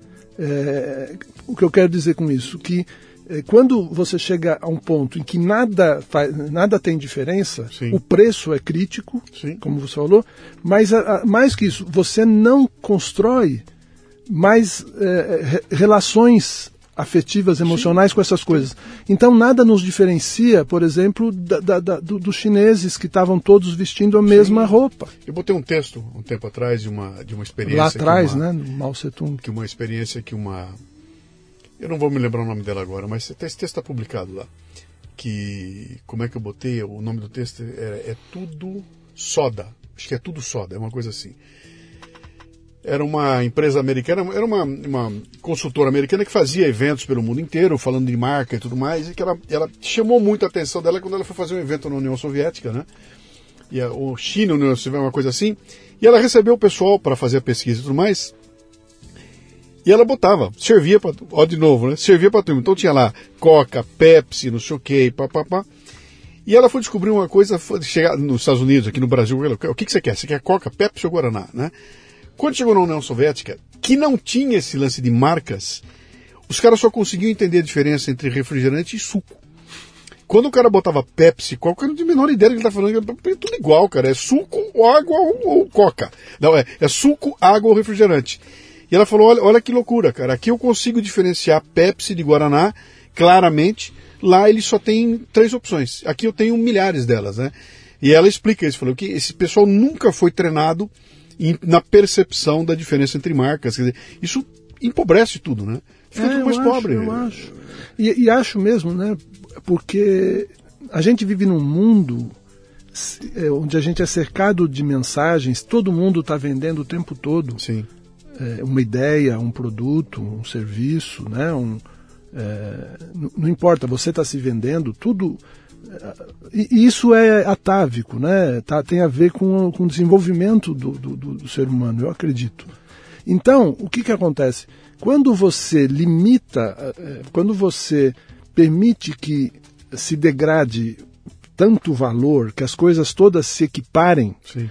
O que eu quero dizer com isso? Que quando você chega a um ponto em que nada tem diferença, Sim. o preço é crítico, Sim. como você falou, mas mais que isso, você não constrói mais relações afetivas, emocionais Sim. com essas coisas. Então nada nos diferencia, por exemplo, dos chineses que estavam todos vestindo a mesma Sim. roupa. Eu botei um texto um tempo atrás de uma experiência... Lá atrás, né, no Mao Tse-tung. Que uma experiência que eu não vou me lembrar o nome dela agora, mas esse texto está publicado lá. Que, como é que eu botei? O nome do texto é Tudo Soda. Acho que é Tudo Soda, é uma coisa assim. Era uma empresa americana, era uma consultora americana que fazia eventos pelo mundo inteiro, falando de marca e tudo mais, e que ela chamou muito a atenção dela quando ela foi fazer um evento na União Soviética, né? Ou China, União Soviética, uma coisa assim. E ela recebeu o pessoal para fazer a pesquisa e tudo mais. E ela servia para... Ó, de novo, né? Servia para turma. Então tinha lá Coca, Pepsi, não sei o que, papapá. E ela foi descobrir uma coisa, chegar nos Estados Unidos, aqui no Brasil, o que você quer? Você quer Coca, Pepsi ou Guaraná, né? Quando chegou na União Soviética, que não tinha esse lance de marcas, os caras só conseguiam entender a diferença entre refrigerante e suco. Quando o cara botava Pepsi, Coca, eu não tinha a menor ideia do que ele tá falando. É tudo igual, cara. É suco, água ou Coca. Não, é suco, água ou refrigerante. E ela falou, olha que loucura, cara. Aqui eu consigo diferenciar Pepsi de Guaraná claramente. Lá ele só tem 3 opções. Aqui eu tenho milhares delas, né? E ela explica isso. Falou que esse pessoal nunca foi treinado na percepção da diferença entre marcas. Quer dizer, isso empobrece tudo, né? Fica tudo mais pobre. Eu acho. E acho mesmo, né? Porque a gente vive num mundo onde a gente é cercado de mensagens, todo mundo está vendendo o tempo todo. Sim. Uma ideia, um produto, um serviço, né? Não importa, você está se vendendo, tudo... E isso é atávico, né? Tem a ver com o desenvolvimento do ser humano, eu acredito. Então, o que acontece? Quando você limita, quando você permite que se degrade tanto valor, que as coisas todas se equiparem,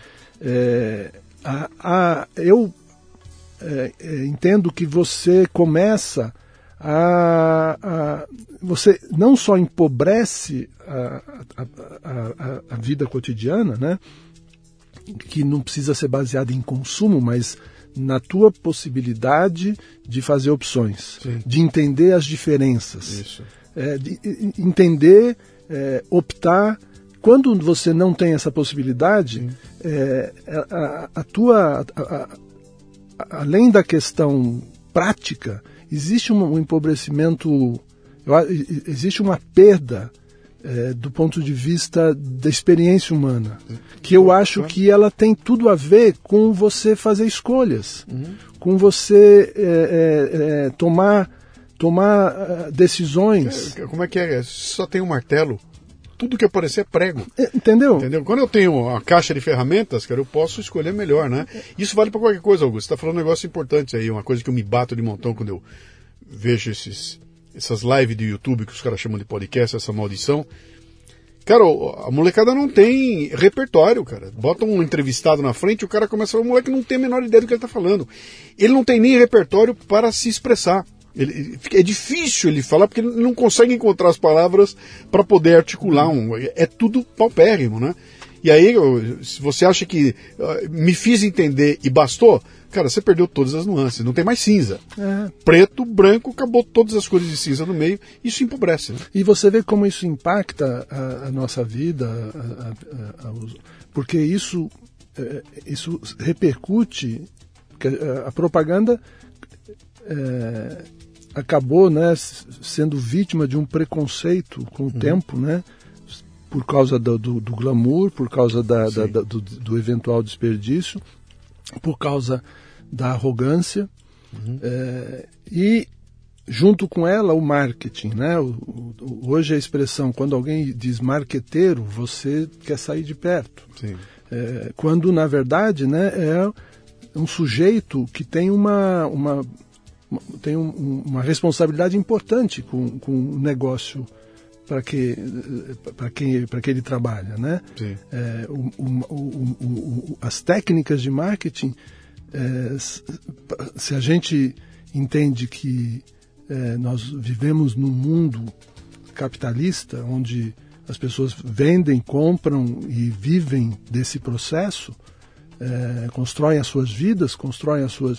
eu entendo que você começa você não só empobrece a vida cotidiana, né? Que não precisa ser baseada em consumo, mas na tua possibilidade de fazer opções, sim, de entender as diferenças, isso, de entender, optar. Quando você não tem essa possibilidade, além da questão prática, existe um empobrecimento, existe uma perda do ponto de vista da experiência humana, que eu acho que ela tem tudo a ver com você fazer escolhas, com você tomar decisões. Como é que é? Só tem um martelo. Tudo que aparecer é prego. Entendeu? Quando eu tenho uma caixa de ferramentas, cara, eu posso escolher melhor, né? Isso vale para qualquer coisa, Augusto. Você está falando um negócio importante aí, uma coisa que eu me bato de montão quando eu vejo essas lives do YouTube que os caras chamam de podcast, essa maldição. Cara, a molecada não tem repertório, cara. Bota um entrevistado na frente e o cara começa a falar, o moleque não tem a menor ideia do que ele está falando. Ele não tem nem repertório para se expressar. É difícil ele falar porque ele não consegue encontrar as palavras para poder articular é tudo paupérrimo, né? E aí, se você acha que me fiz entender e bastou, cara, você perdeu todas as nuances, não tem mais cinza. Preto, branco, acabou todas as cores de cinza no meio, isso empobrece, né? E você vê como isso impacta a nossa vida, porque isso repercute, a propaganda acabou, né, sendo vítima de um preconceito com o tempo, né, por causa do glamour, por causa do eventual desperdício, por causa da arrogância, e junto com ela o marketing, né? Hoje a expressão, quando alguém diz marqueteiro, você quer sair de perto. Quando na verdade, né, é um sujeito que tem uma responsabilidade importante com o negócio para que ele trabalha, né? As técnicas de marketing, se a gente entende que nós vivemos num mundo capitalista, onde as pessoas vendem, compram e vivem desse processo, constroem as suas vidas, constroem as suas...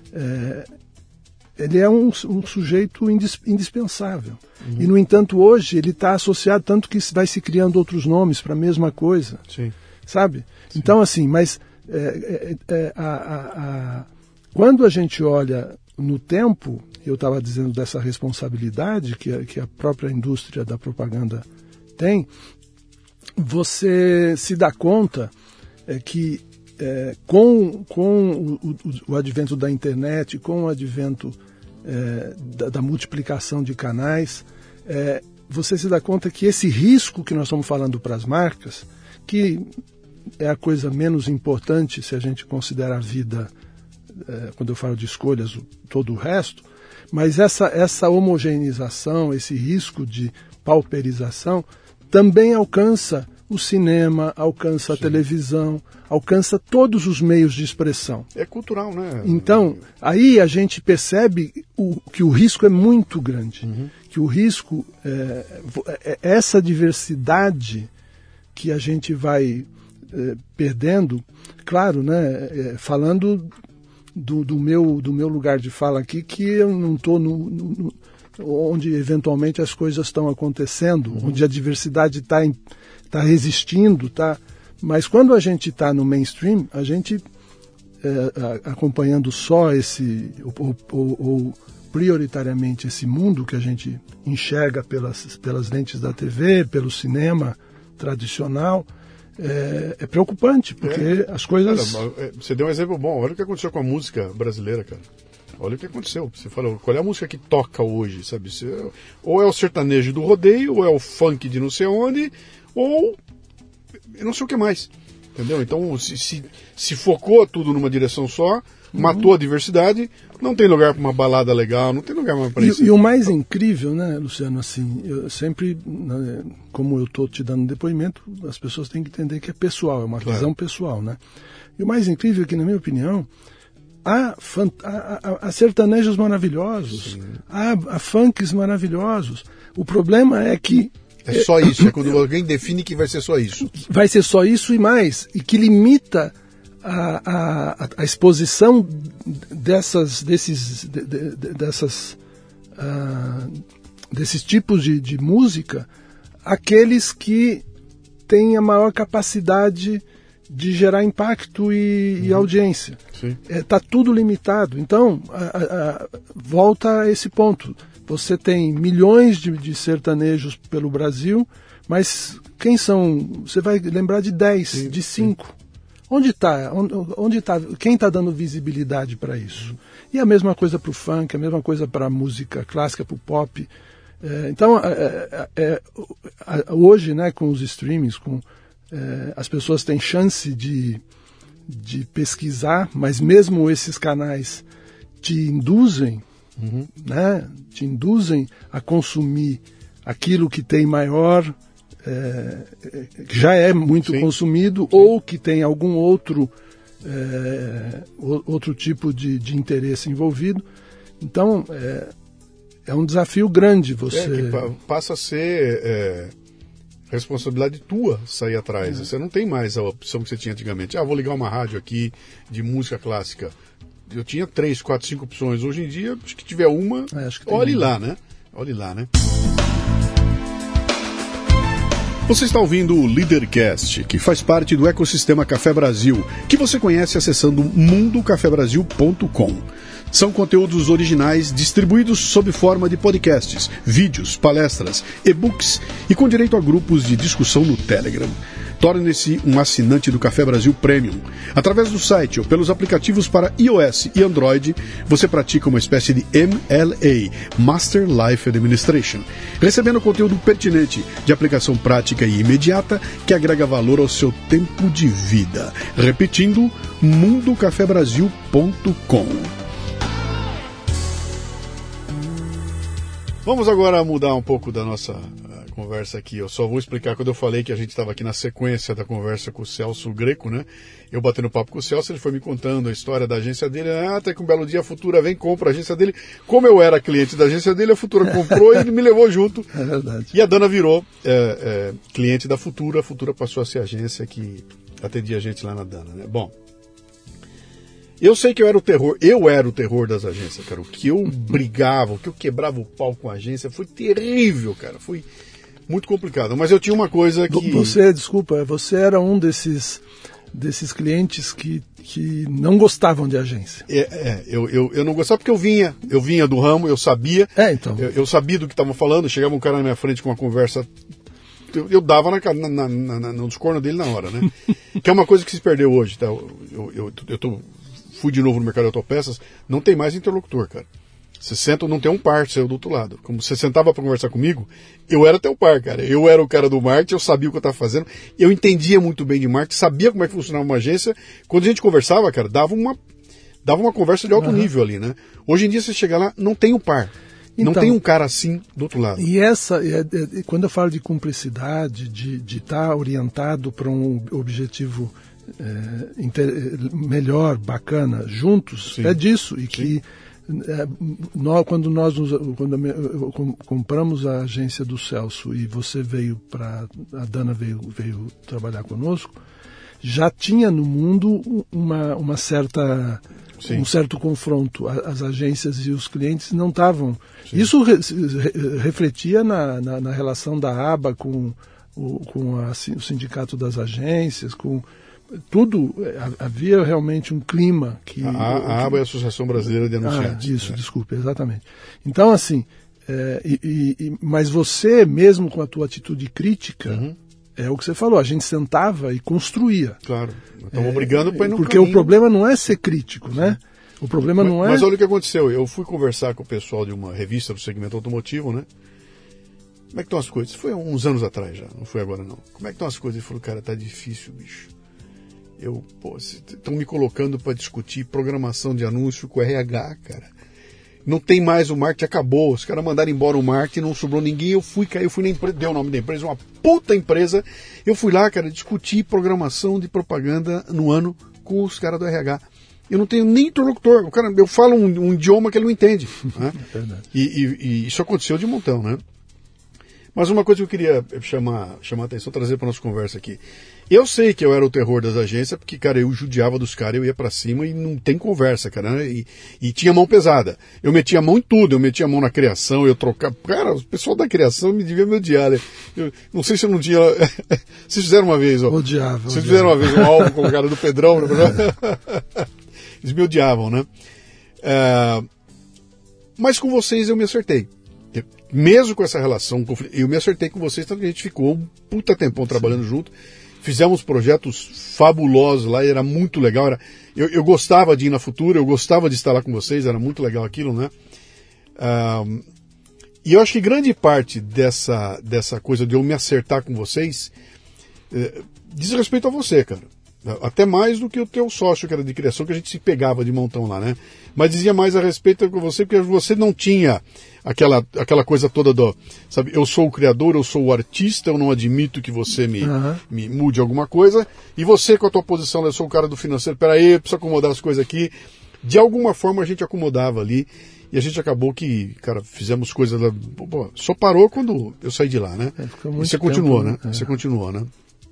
ele é um sujeito indispensável. E, no entanto, hoje ele está associado tanto que vai se criando outros nomes para a mesma coisa. Sim. Sabe? Sim. Então, assim, mas quando a gente olha no tempo, eu estava dizendo dessa responsabilidade que a própria indústria da propaganda tem, você se dá conta que com o advento da internet, com o advento da multiplicação de canais, você se dá conta que esse risco que nós estamos falando para as marcas, que é a coisa menos importante se a gente considerar a vida, quando eu falo de escolhas, todo o resto, mas essa homogeneização, esse risco de pauperização, também alcança o cinema, alcança a televisão, alcança todos os meios de expressão. É cultural, né? Então, aí a gente percebe que o risco é muito grande, que o risco é essa diversidade que a gente vai perdendo, claro, né? Falando do meu lugar de fala aqui, que eu não estou onde eventualmente as coisas estão acontecendo, onde a diversidade está resistindo, mas quando a gente está no mainstream, a gente acompanhando só ou prioritariamente esse mundo que a gente enxerga pelas lentes da TV, pelo cinema tradicional, é preocupante, porque as coisas... Cara, você deu um exemplo bom. Olha o que aconteceu com a música brasileira, cara. Olha o que aconteceu. Você falou, qual é a música que toca hoje, sabe? Ou é o sertanejo do rodeio, ou é o funk de não sei onde, ou eu não sei o que mais. Entendeu? Então, se focou tudo numa direção só, matou a diversidade, não tem lugar para uma balada legal, não tem lugar mais para isso. E o mais incrível, né, Luciano, assim, eu sempre, como eu estou te dando depoimento, as pessoas têm que entender que é pessoal, é uma visão pessoal, né? E o mais incrível é que, na minha opinião, há sertanejos maravilhosos, há funks maravilhosos. O problema é que... É só isso, é quando alguém define que vai ser só isso. Vai ser só isso e mais, e que limita a exposição desses tipos de música àqueles que têm a maior capacidade de gerar impacto e audiência. Está tudo limitado. Então, volta a esse ponto. Você tem milhões de sertanejos pelo Brasil, mas quem são? Você vai lembrar de 10, de 5. Onde está? Quem está dando visibilidade para isso? E a mesma coisa para o funk, a mesma coisa para a música clássica, para o pop. Então, hoje, né, com os streamings, as pessoas têm chance de pesquisar, mas mesmo esses canais te induzem, né, te induzem a consumir aquilo que tem maior, que já é muito consumido, ou que tem algum outro tipo de interesse envolvido. Então, é um desafio grande você... que passa a ser responsabilidade tua sair atrás. Você não tem mais a opção que você tinha antigamente. Vou ligar uma rádio aqui de música clássica. Eu tinha 3, 4, 5 opções. Hoje em dia, acho que tiver uma, olhe lá, né? Olhe lá, né? Você está ouvindo o Leadercast, que faz parte do ecossistema Café Brasil, que você conhece acessando mundocafebrasil.com. São conteúdos originais distribuídos sob forma de podcasts, vídeos, palestras, e-books e com direito a grupos de discussão no Telegram. Torne-se um assinante do Café Brasil Premium. Através do site ou pelos aplicativos para iOS e Android, você pratica uma espécie de MLA, Master Life Administration, recebendo conteúdo pertinente, de aplicação prática e imediata, que agrega valor ao seu tempo de vida. Repetindo, mundocafebrasil.com. Vamos agora mudar um pouco da nossa conversa aqui. Eu só vou explicar quando eu falei que a gente estava aqui na sequência da conversa com o Celso Greco, né? Eu batendo papo com o Celso, ele foi me contando a história da agência dele. Até que um belo dia a Futura vem, compra a agência dele. Como eu era cliente da agência dele, a Futura comprou e ele me levou junto. É verdade. E a Dana virou cliente da Futura. A Futura passou a ser a agência que atendia a gente lá na Dana, né? Bom, eu sei que eu era o terror das agências, cara. O que eu brigava, o que eu quebrava o pau com a agência foi terrível, cara. Foi muito complicado. Mas eu tinha uma coisa que... Você era um desses clientes que não gostavam de agência. Eu não gostava porque eu vinha do ramo, eu sabia. Então. Eu sabia do que estavam falando, chegava um cara na minha frente com uma conversa... Eu dava nos cornos dele na hora, né? Que é uma coisa que se perdeu hoje, tá? Fui de novo no mercado de autopeças, não tem mais interlocutor, cara. Você senta, não tem um par seu do outro lado. Como você sentava para conversar comigo, eu era teu par, cara. Eu era o cara do marketing, eu sabia o que eu estava fazendo, eu entendia muito bem de marketing, sabia como é que funcionava uma agência. Quando a gente conversava, cara, dava uma conversa de alto nível ali, né? Hoje em dia, você chega lá, não tem um par. Então, não tem um cara assim do outro lado. E quando eu falo de cumplicidade, de estar orientado para um objetivo melhor, bacana, juntos, é disso. E que quando compramos a agência do Celso e você a Dana veio trabalhar conosco, já tinha no mundo um certo confronto. As agências e os clientes não estavam... Isso refletia na relação da ABA com o sindicato das agências, com tudo. Havia realmente um clima que... A ABA é a Associação Brasileira de Anunciantes. Desculpe, exatamente. Então, assim, mas você, mesmo com a tua atitude crítica... É o que você falou, a gente sentava e construía. Claro, estamos brigando para ir no porque caminho. O problema não é ser crítico, né? O problema não é... Mas olha o que aconteceu, eu fui conversar com o pessoal de uma revista do segmento automotivo, né? Como é que estão as coisas? Isso foi uns anos atrás já, não foi agora não. Como é que estão as coisas? Ele falou, cara, tá difícil, bicho. Estão me colocando para discutir programação de anúncio com o RH, cara. Não tem mais o marketing, acabou. Os caras mandaram embora o marketing, não sobrou ninguém. Eu fui na empresa, deu o nome da empresa, uma puta empresa. Eu fui lá, cara, discutir programação de propaganda no ano com os caras do RH. eu não tenho nem interlocutor. O cara, eu falo um idioma que ele não entende. Né? É verdade. E isso aconteceu de montão, né? Mas uma coisa que eu queria chamar a atenção, trazer para nossa conversa aqui. Eu sei que eu era o terror das agências, porque, cara, eu judiava dos caras, eu ia para cima e não tem conversa, cara, né? E tinha mão pesada. Eu metia a mão em tudo, eu metia a mão na criação, eu trocava... Cara, o pessoal da criação me devia me odiar, né? Eu não sei se eu não tinha... Vocês fizeram uma vez, ó. Odiava. Vocês fizeram uma vez um álbum com o cara do Pedrão, né? Eles me odiavam, né? Mas com vocês eu me acertei. Mesmo com essa relação, eu me acertei com vocês, tanto que a gente ficou um puta tempão trabalhando junto. Fizemos projetos fabulosos lá, era muito legal. Eu gostava de ir na Futura, eu gostava de estar lá com vocês, era muito legal aquilo, né? E eu acho que grande parte dessa coisa de eu me acertar com vocês diz respeito a você, cara. Até mais do que o teu sócio, que era de criação, que a gente se pegava de montão lá, né? Mas dizia mais a respeito com você, porque você não tinha aquela coisa toda do... Sabe, eu sou o criador, eu sou o artista, eu não admito que você me mude alguma coisa. E você, com a tua posição, eu sou o cara do financeiro, peraí, preciso acomodar as coisas aqui. De alguma forma a gente acomodava ali. E a gente acabou que, cara, fizemos coisas lá... Pô, só parou quando eu saí de lá, né? E você continuou, né? Você continuou, né?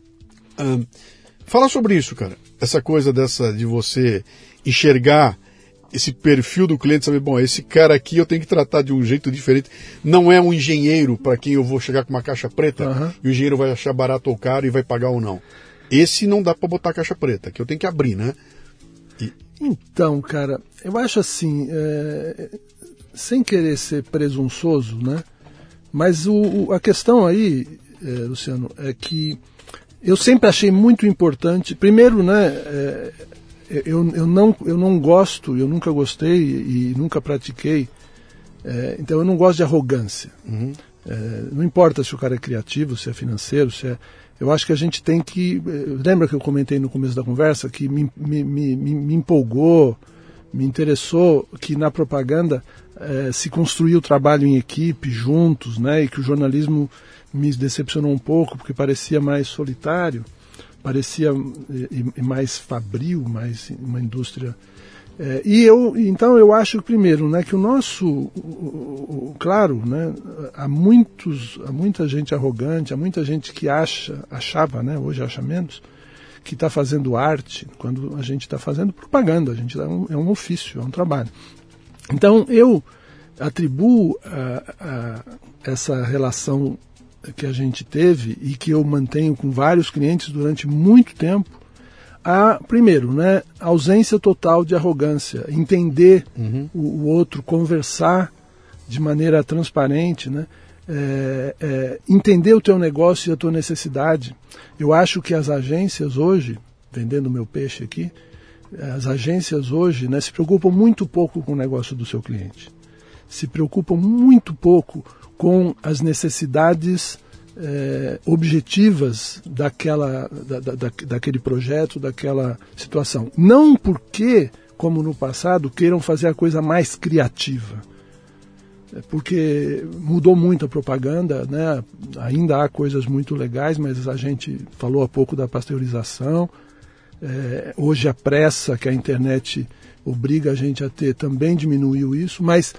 Fala sobre isso, cara. Essa coisa de você enxergar esse perfil do cliente, saber, bom, esse cara aqui eu tenho que tratar de um jeito diferente. Não é um engenheiro para quem eu vou chegar com uma caixa preta e o engenheiro vai achar barato ou caro e vai pagar ou não. Esse não dá para botar caixa preta, que eu tenho que abrir, né? Então, cara, eu acho assim, sem querer ser presunçoso, né? Mas a questão aí, Luciano, é que eu sempre achei muito importante, primeiro, né, eu não gosto, eu nunca gostei e nunca pratiquei, então eu não gosto de arrogância. Não importa se o cara é criativo, se é financeiro, eu acho que a gente tem que... Lembra que eu comentei no começo da conversa que me empolgou, me interessou que na propaganda se construía o trabalho em equipe, juntos, né, e que o jornalismo me decepcionou um pouco, porque parecia mais solitário, parecia mais fabril, mais uma indústria... Então eu acho, primeiro, né, que o nosso... claro, né, há muita gente arrogante, há muita gente que achava, né, hoje acha menos, que está fazendo arte, quando a gente está fazendo propaganda, é um ofício, é um trabalho. Então eu atribuo essa relação que a gente teve e que eu mantenho com vários clientes durante muito tempo, primeiro, né, ausência total de arrogância, entender o outro, conversar de maneira transparente, né, entender o teu negócio e a tua necessidade. Eu acho que as agências hoje, vendendo meu peixe aqui, as agências hoje, né, se preocupam muito pouco com o negócio do seu cliente, se preocupam muito pouco com as necessidades objetivas daquele projeto, daquela situação. Não porque, como no passado, queiram fazer a coisa mais criativa. Porque mudou muito a propaganda, né? Ainda há coisas muito legais, mas a gente falou há pouco da pasteurização. Hoje a pressa que a internet obriga a gente a ter também diminuiu isso, mas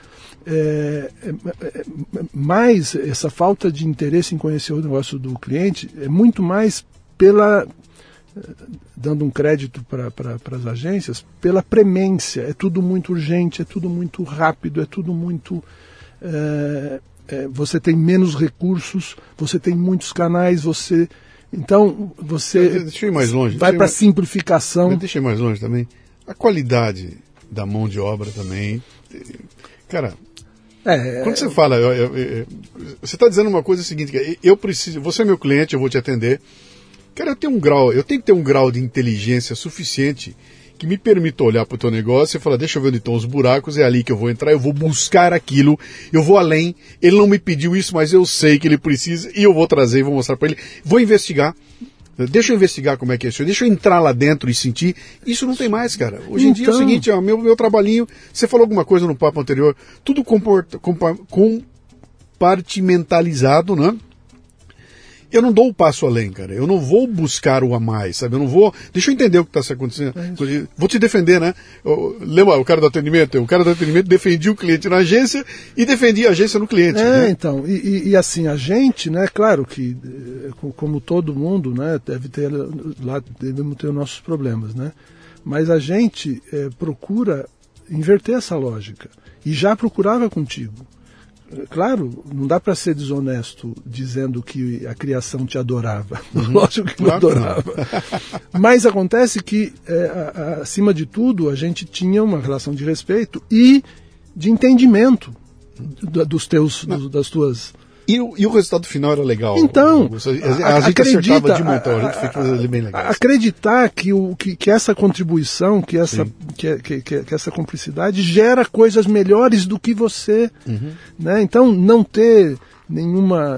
mais essa falta de interesse em conhecer o negócio do cliente é muito mais dando um crédito para as agências, pela premência. É tudo muito urgente, é tudo muito rápido, é tudo muito... você tem menos recursos, você tem muitos canais, então você deixa eu ir mais longe, vai para a simplificação. Deixa eu ir mais longe também. A qualidade da mão de obra também. Cara, quando você fala, você está dizendo uma coisa seguinte, eu preciso, você é meu cliente, eu vou te atender. Cara, eu tenho que ter um grau de inteligência suficiente que me permita olhar para o teu negócio e falar, deixa eu ver onde estão os buracos, é ali que eu vou entrar, eu vou buscar aquilo, eu vou além, ele não me pediu isso, mas eu sei que ele precisa e eu vou trazer e vou mostrar para ele, vou investigar. Deixa eu investigar como é que é isso, deixa eu entrar lá dentro e sentir. Isso não tem mais, cara. Hoje em dia é o seguinte, meu trabalhinho, você falou alguma coisa no papo anterior, tudo compartimentalizado, né? eu não dou o passo além, cara. Eu não vou buscar o a mais, sabe? Eu não vou... Deixa eu entender o que está acontecendo. Vou te defender, né? Lembra o cara do atendimento? O cara do atendimento defendia o cliente na agência e defendia a agência no cliente. Né? Então. E assim, a gente, né? Claro que, como todo mundo, né? Devemos ter os nossos problemas, né? Mas a gente procura inverter essa lógica. E já procurava contigo. Claro, não dá para ser desonesto dizendo que a criação te adorava. Lógico que não adorava. Não. Mas acontece que, acima de tudo, a gente tinha uma relação de respeito e de entendimento das tuas... E o resultado final era legal. Então, a gente acertava de montão, a gente fez ele bem legal. Acreditar que essa contribuição, que essa cumplicidade gera coisas melhores do que você. Né? Então, não ter nenhuma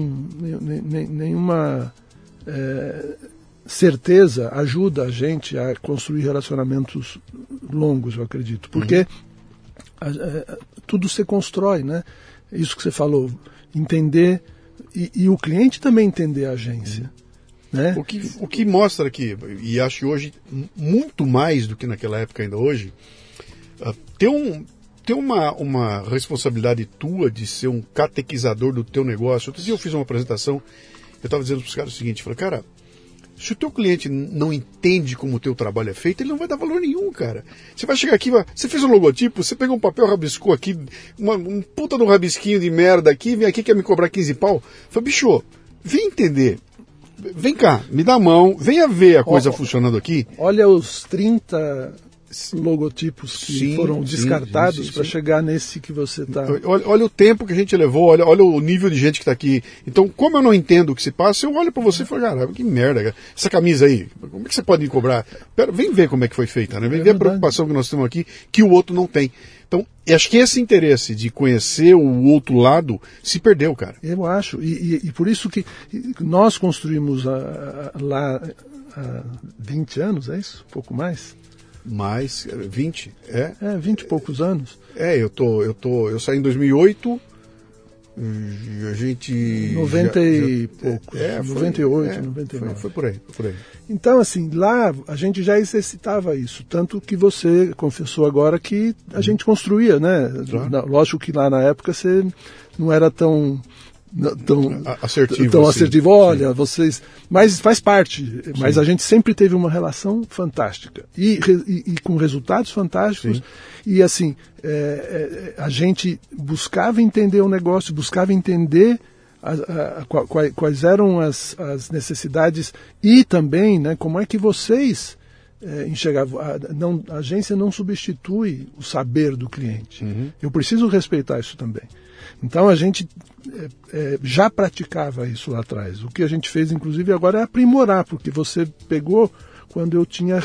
certeza ajuda a gente a construir relacionamentos longos, eu acredito. Porque tudo se constrói, né? Isso que você falou. Entender e o cliente também entender a agência. Né? O que mostra aqui, e acho que hoje, muito mais do que naquela época ainda hoje, tem uma responsabilidade tua de ser um catequizador do teu negócio. Outro dia eu fiz uma apresentação, eu estava dizendo para os caras o seguinte, falei, cara, se o teu cliente não entende como o teu trabalho é feito, ele não vai dar valor nenhum, cara. Você vai chegar aqui, você fez um logotipo, você pegou um papel, rabiscou aqui, um puta de um rabisquinho de merda aqui, vem aqui quer me cobrar 15 pau. Falei, bicho, vem entender. Vem cá, me dá a mão, venha ver a coisa funcionando aqui. Olha os 30 logotipos que foram descartados para chegar nesse que você está... Olha o tempo que a gente levou, olha o nível de gente que está aqui. Então, como eu não entendo o que se passa, eu olho para você e falo, cara, que merda, cara. Essa camisa aí, como é que você pode me cobrar? Vem ver como é que foi feita, né? Vem ver a preocupação que nós temos aqui, que o outro não tem. Então, acho que esse interesse de conhecer o outro lado se perdeu, cara. Eu acho, e por isso que nós construímos lá há 20 anos, é isso? Um pouco mais? Mais, 20, 20 e poucos anos. Eu saí em 2008, a gente... 90 e poucos, 98, 99. Foi por aí. Então, assim, lá a gente já exercitava isso, tanto que você confessou agora que a gente construía, né? Claro. Lógico que lá na época você não era tão assertivo. Olha, vocês... Mas faz parte. Mas a gente sempre teve uma relação fantástica. E com resultados fantásticos. Sim. E assim, a gente buscava entender o negócio, buscava entender quais eram as necessidades e também, né, como é que vocês enxergavam. A agência não substitui o saber do cliente. Eu preciso respeitar isso também. Então a gente já praticava isso lá atrás. O que a gente fez, inclusive, agora é aprimorar, porque você pegou quando eu tinha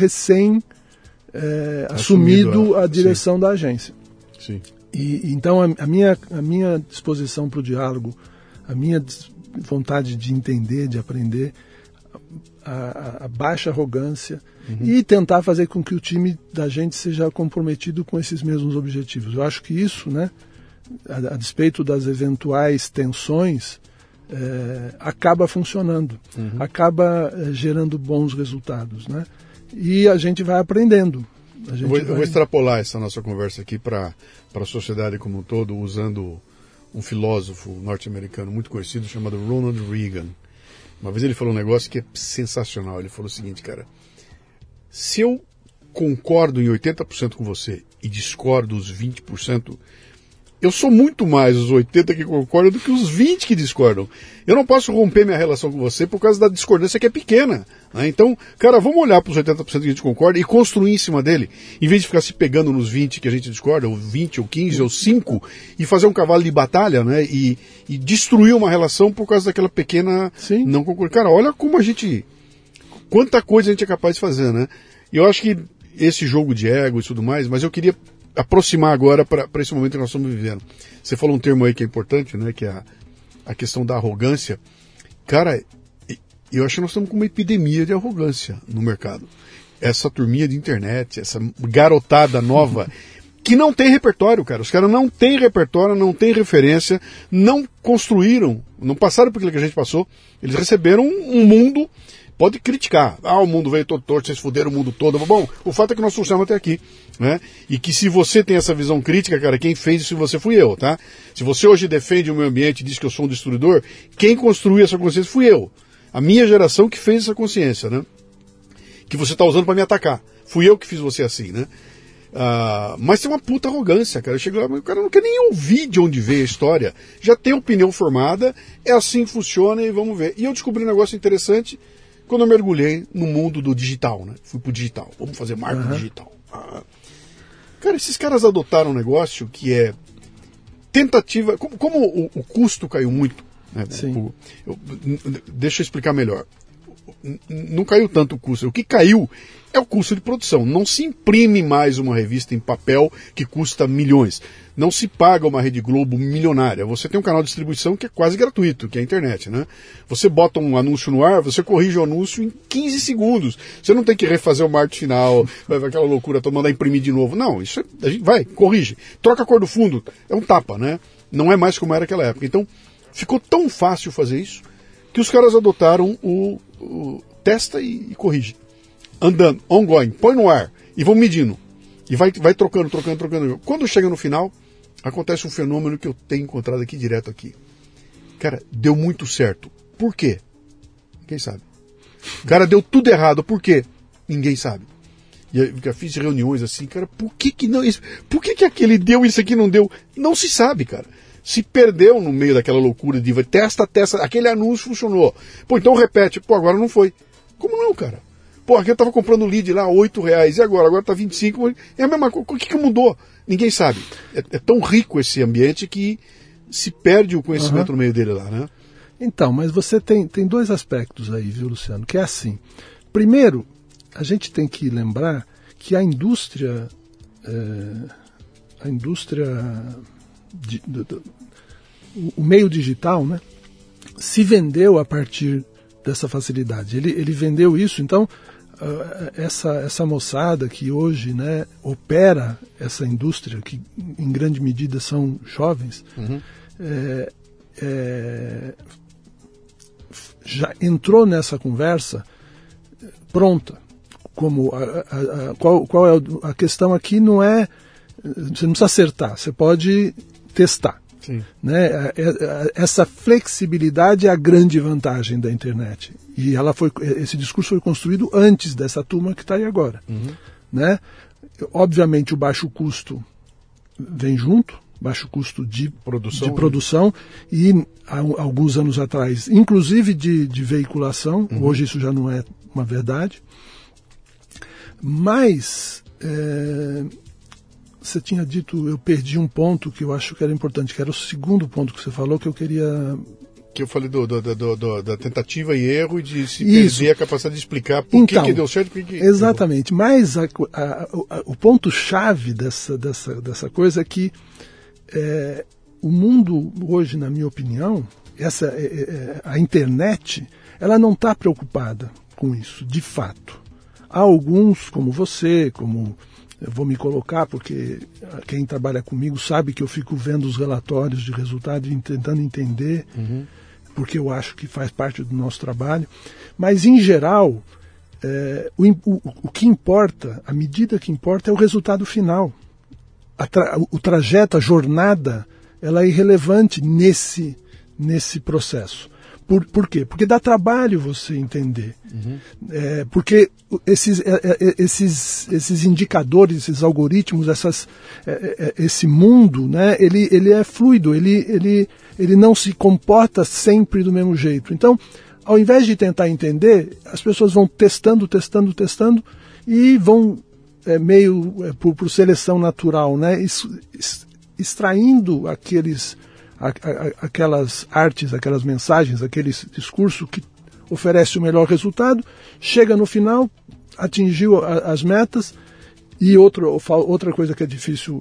assumido a direção da agência. Sim. E então a minha disposição para o diálogo, a minha vontade de entender, de aprender, a baixa arrogância e tentar fazer com que o time da gente seja comprometido com esses mesmos objetivos. Eu acho que isso, né, a despeito das eventuais tensões, acaba funcionando, acaba gerando bons resultados, né? E a gente vai aprendendo. Eu vou extrapolar essa nossa conversa aqui para a sociedade como um todo, usando um filósofo norte-americano muito conhecido chamado Ronald Reagan. Uma vez ele falou um negócio que é sensacional. Ele falou o seguinte, cara, se eu concordo em 80% com você e discordo os 20%, eu sou muito mais os 80 que concordam do que os 20 que discordam. Eu não posso romper minha relação com você por causa da discordância que é pequena. Né? Então, cara, vamos olhar para os 80% que a gente concorda e construir em cima dele, em vez de ficar se pegando nos 20 que a gente discorda, ou 20, ou 15, ou 5, e fazer um cavalo de batalha, né? E destruir uma relação por causa daquela pequena não concordância. Cara, olha como quanta coisa a gente é capaz de fazer, né? E eu acho que esse jogo de ego e tudo mais, mas eu queria aproximar agora para esse momento que nós estamos vivendo. Você falou um termo aí que é importante, né? Que é a questão da arrogância. Cara, eu acho que nós estamos com uma epidemia de arrogância no mercado. Essa turminha de internet, essa garotada nova, que não tem repertório, cara. Os caras não têm repertório, não têm referência, não construíram, não passaram por aquilo que a gente passou. Eles receberam um mundo, pode criticar. O mundo veio todo torto, vocês fuderam o mundo todo. Bom, o fato é que nós trouxemos até aqui, né? E que se você tem essa visão crítica, cara, quem fez isso em você fui eu, tá? Se você hoje defende o meio ambiente e diz que eu sou um destruidor, quem construiu essa consciência fui eu. A minha geração que fez essa consciência, né? Que você está usando para me atacar. Fui eu que fiz você assim, né? Mas tem uma puta arrogância, cara. Eu chego lá, o cara não quer nem ouvir de onde veio a história. Já tem opinião formada, é assim que funciona e vamos ver. E eu descobri um negócio interessante quando eu mergulhei no mundo do digital, né? Fui pro digital. Vamos fazer marketing digital. Cara, esses caras adotaram um negócio que é tentativa... Como o custo caiu muito, né? Deixa eu explicar melhor. Não caiu tanto o custo. O que caiu é o custo de produção. Não se imprime mais uma revista em papel que custa milhões. Não se paga uma Rede Globo milionária. Você tem um canal de distribuição que é quase gratuito, que é a internet, né? Você bota um anúncio no ar, você corrige o anúncio em 15 segundos. Você não tem que refazer o marketing final, aquela loucura, mandar imprimir de novo. Não, isso a gente vai, corrige. Troca a cor do fundo. É um tapa, né? Não é mais como era naquela época. Então, ficou tão fácil fazer isso que os caras adotaram o testa e corrige. Andando, ongoing, põe no ar e vão medindo. E vai trocando. Quando chega no final, acontece um fenômeno que eu tenho encontrado aqui direto aqui. Cara, deu muito certo. Por quê? Ninguém sabe. Cara, deu tudo errado. Por quê? Ninguém sabe. E eu já fiz reuniões assim, cara, por que não isso? Por que aquele deu e isso aqui não deu? Não se sabe, cara. Se perdeu no meio daquela loucura de testa, aquele anúncio funcionou. Pô, então repete. Pô, agora não foi. Como não, cara? Pô, aqui eu tava comprando lead lá, R$8. E agora? Agora tá 25. É a mesma coisa. O que mudou? Ninguém sabe. É tão rico esse ambiente que se perde o conhecimento no meio dele lá, né? Então, mas você tem dois aspectos aí, viu, Luciano? Que é assim. Primeiro, a gente tem que lembrar que a indústria o meio digital, né, se vendeu a partir dessa facilidade. Ele vendeu isso, então essa moçada que hoje, né, opera essa indústria, que em grande medida são jovens, já entrou nessa conversa pronta. Como qual é a questão aqui não é, você não precisa acertar, você pode testar. Sim. Né? Essa flexibilidade é a grande vantagem da internet. E esse discurso foi construído antes dessa turma que está aí agora. Né? Obviamente o baixo custo vem junto, baixo custo de produção e há alguns anos atrás, inclusive de veiculação, hoje isso já não é uma verdade. Mas você tinha dito, eu perdi um ponto que eu acho que era importante, que era o segundo ponto que você falou, que eu queria... Que eu falei da tentativa e erro e de se perder a capacidade de explicar por que deu certo e por que... Exatamente, mas o ponto-chave dessa coisa é que o mundo hoje, na minha opinião, a internet, ela não está preocupada com isso, de fato. Há alguns, como você, como... Eu vou me colocar porque quem trabalha comigo sabe que eu fico vendo os relatórios de resultado e tentando entender, porque eu acho que faz parte do nosso trabalho. Mas, em geral, o que importa, a medida que importa é o resultado final. O trajeto, a jornada, ela é irrelevante nesse processo. Por quê? Porque dá trabalho você entender. Porque esses indicadores, esses algoritmos, esse mundo, né, ele é fluido, ele não se comporta sempre do mesmo jeito. Então, ao invés de tentar entender, as pessoas vão testando e vão por seleção natural, né, extraindo aquelas artes, aquelas mensagens, aquele discurso que oferece o melhor resultado, chega no final, atingiu as metas. E outra coisa que é difícil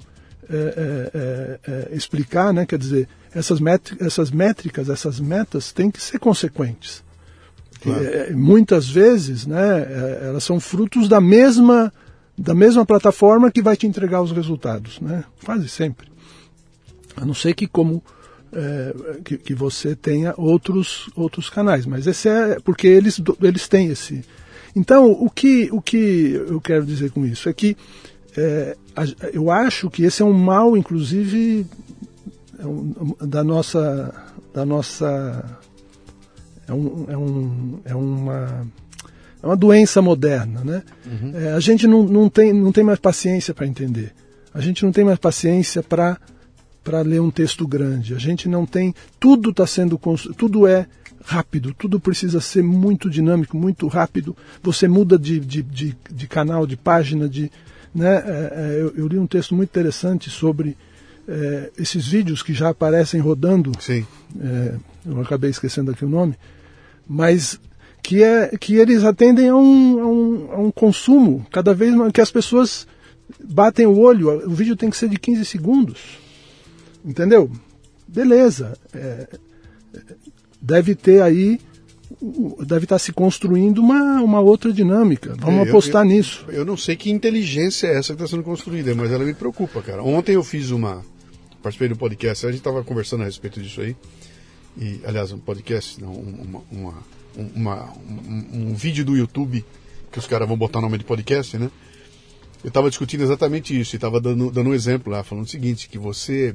explicar, né? Quer dizer, essas métricas, essas metas têm que ser consequentes. Claro. Muitas vezes, né, elas são frutos da mesma da mesma plataforma que vai te entregar os resultados, né? Quase sempre. A não ser que que você tenha outros canais, mas esse é porque eles têm esse. Então, o que eu quero dizer com isso é que eu acho que esse é um mal, inclusive, da nossa é uma doença moderna, né? A gente não tem mais paciência para entender. A gente não tem mais paciência para ler um texto grande. A gente não tem... Tudo está sendo construído, tudo é rápido, tudo precisa ser muito dinâmico, muito rápido. Você muda de canal, de página, né? Eu li um texto muito interessante sobre esses vídeos que já aparecem rodando. Sim. Eu acabei esquecendo aqui o nome, mas que eles atendem a um consumo cada vez mais, que as pessoas batem o olho, o vídeo tem que ser de 15 segundos, entendeu? Beleza, deve estar se construindo uma outra dinâmica, vamos apostar nisso. Eu não sei que inteligência é essa que está sendo construída, mas ela me preocupa, cara. Ontem eu participei de um podcast, a gente estava conversando a respeito disso aí, e, aliás, um podcast, não, um vídeo do YouTube, que os caras vão botar o nome de podcast, né? Eu estava discutindo exatamente isso, e estava dando um exemplo lá, falando o seguinte, que você...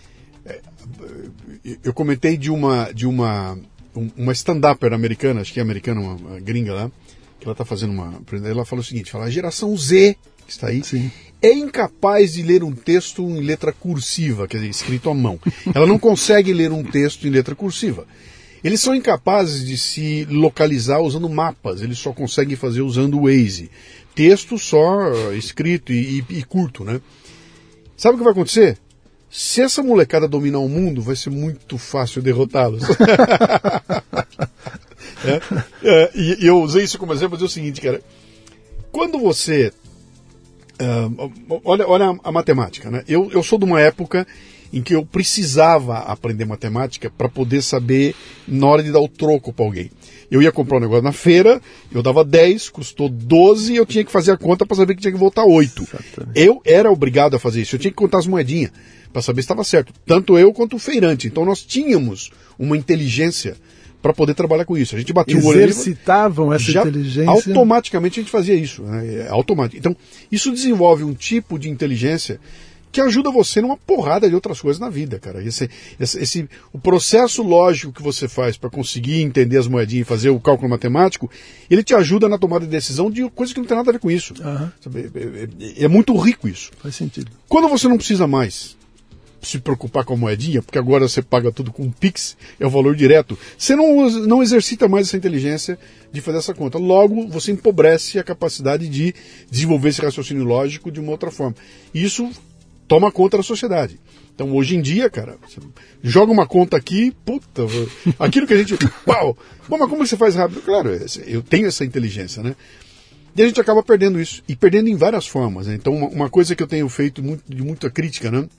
eu comentei de uma stand-upper americana, acho que é americana, uma gringa lá, que ela está fazendo ela falou o seguinte, a geração Z, que está aí, sim, é incapaz de ler um texto em letra cursiva, quer dizer, escrito à mão. Ela não consegue ler um texto em letra cursiva. Eles são incapazes de se localizar usando mapas, eles só conseguem fazer usando o Waze. Texto só escrito e curto, né? Sabe o que vai acontecer? Se essa molecada dominar o mundo, vai ser muito fácil derrotá-los. E eu usei isso como exemplo para dizer o seguinte, cara. Quando você... olha a matemática, né? Eu sou de uma época em que eu precisava aprender matemática para poder saber na hora de dar o troco para alguém. Eu ia comprar um negócio na feira, eu dava 10, custou 12 e eu tinha que fazer a conta para saber que tinha que voltar 8. Exatamente. Eu era obrigado a fazer isso, eu tinha que contar as moedinhas para saber se estava certo. Tanto eu quanto o feirante. Então nós tínhamos uma inteligência para poder trabalhar com isso. A gente batia o olho. Exercitavam essa inteligência. Automaticamente a gente fazia isso. Né? Automático. Então isso desenvolve um tipo de inteligência que ajuda você numa porrada de outras coisas na vida, cara. O processo lógico que você faz para conseguir entender as moedinhas e fazer o cálculo matemático, ele te ajuda na tomada de decisão de coisas que não tem nada a ver com isso. Uhum. É muito rico isso. Faz sentido. Quando você não precisa mais se preocupar com a moedinha, porque agora você paga tudo com um Pix, é o valor direto, você não exercita mais essa inteligência de fazer essa conta. Logo, você empobrece a capacidade de desenvolver esse raciocínio lógico de uma outra forma. Isso toma conta da sociedade. Então, hoje em dia, cara, você joga uma conta aqui, puta, aquilo que a gente... Pau! Bom, mas como você faz rápido? Claro, eu tenho essa inteligência, né? E a gente acaba perdendo isso. E perdendo em várias formas, né? Então, uma coisa que eu tenho feito de muita crítica, né?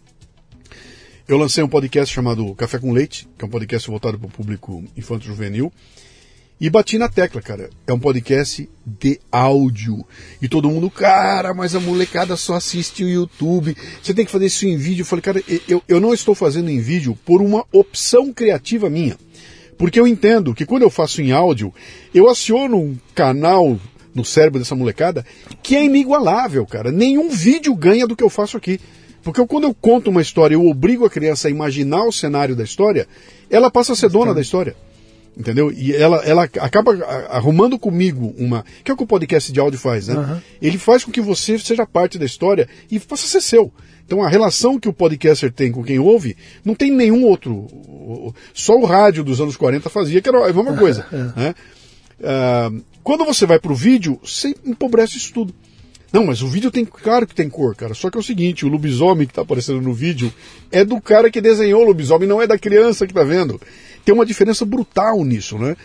Eu lancei um podcast chamado Café com Leite, que é um podcast voltado para o público infanto-juvenil. E bati na tecla, cara. É um podcast de áudio. E todo mundo, cara, mas a molecada só assiste o YouTube. Você tem que fazer isso em vídeo. Eu falei, cara, eu não estou fazendo em vídeo por uma opção criativa minha. Porque eu entendo que quando eu faço em áudio, eu aciono um canal no cérebro dessa molecada que é inigualável, cara. Nenhum vídeo ganha do que eu faço aqui. Porque quando eu conto uma história, eu obrigo a criança a imaginar o cenário da história, ela passa a ser dona da história. Entendeu? E ela acaba arrumando comigo que é o que o podcast de áudio faz, né? Uhum. Ele faz com que você seja parte da história e possa ser seu. Então a relação que o podcaster tem com quem ouve, não tem nenhum outro. Só o rádio dos anos 40 fazia, que era a mesma coisa. Né? Quando você vai pro vídeo, você empobrece isso tudo. Não, mas o vídeo claro que tem cor, cara. Só que é o seguinte, o lobisomem que está aparecendo no vídeo é do cara que desenhou o lobisomem, não é da criança que está vendo. Tem uma diferença brutal nisso, né?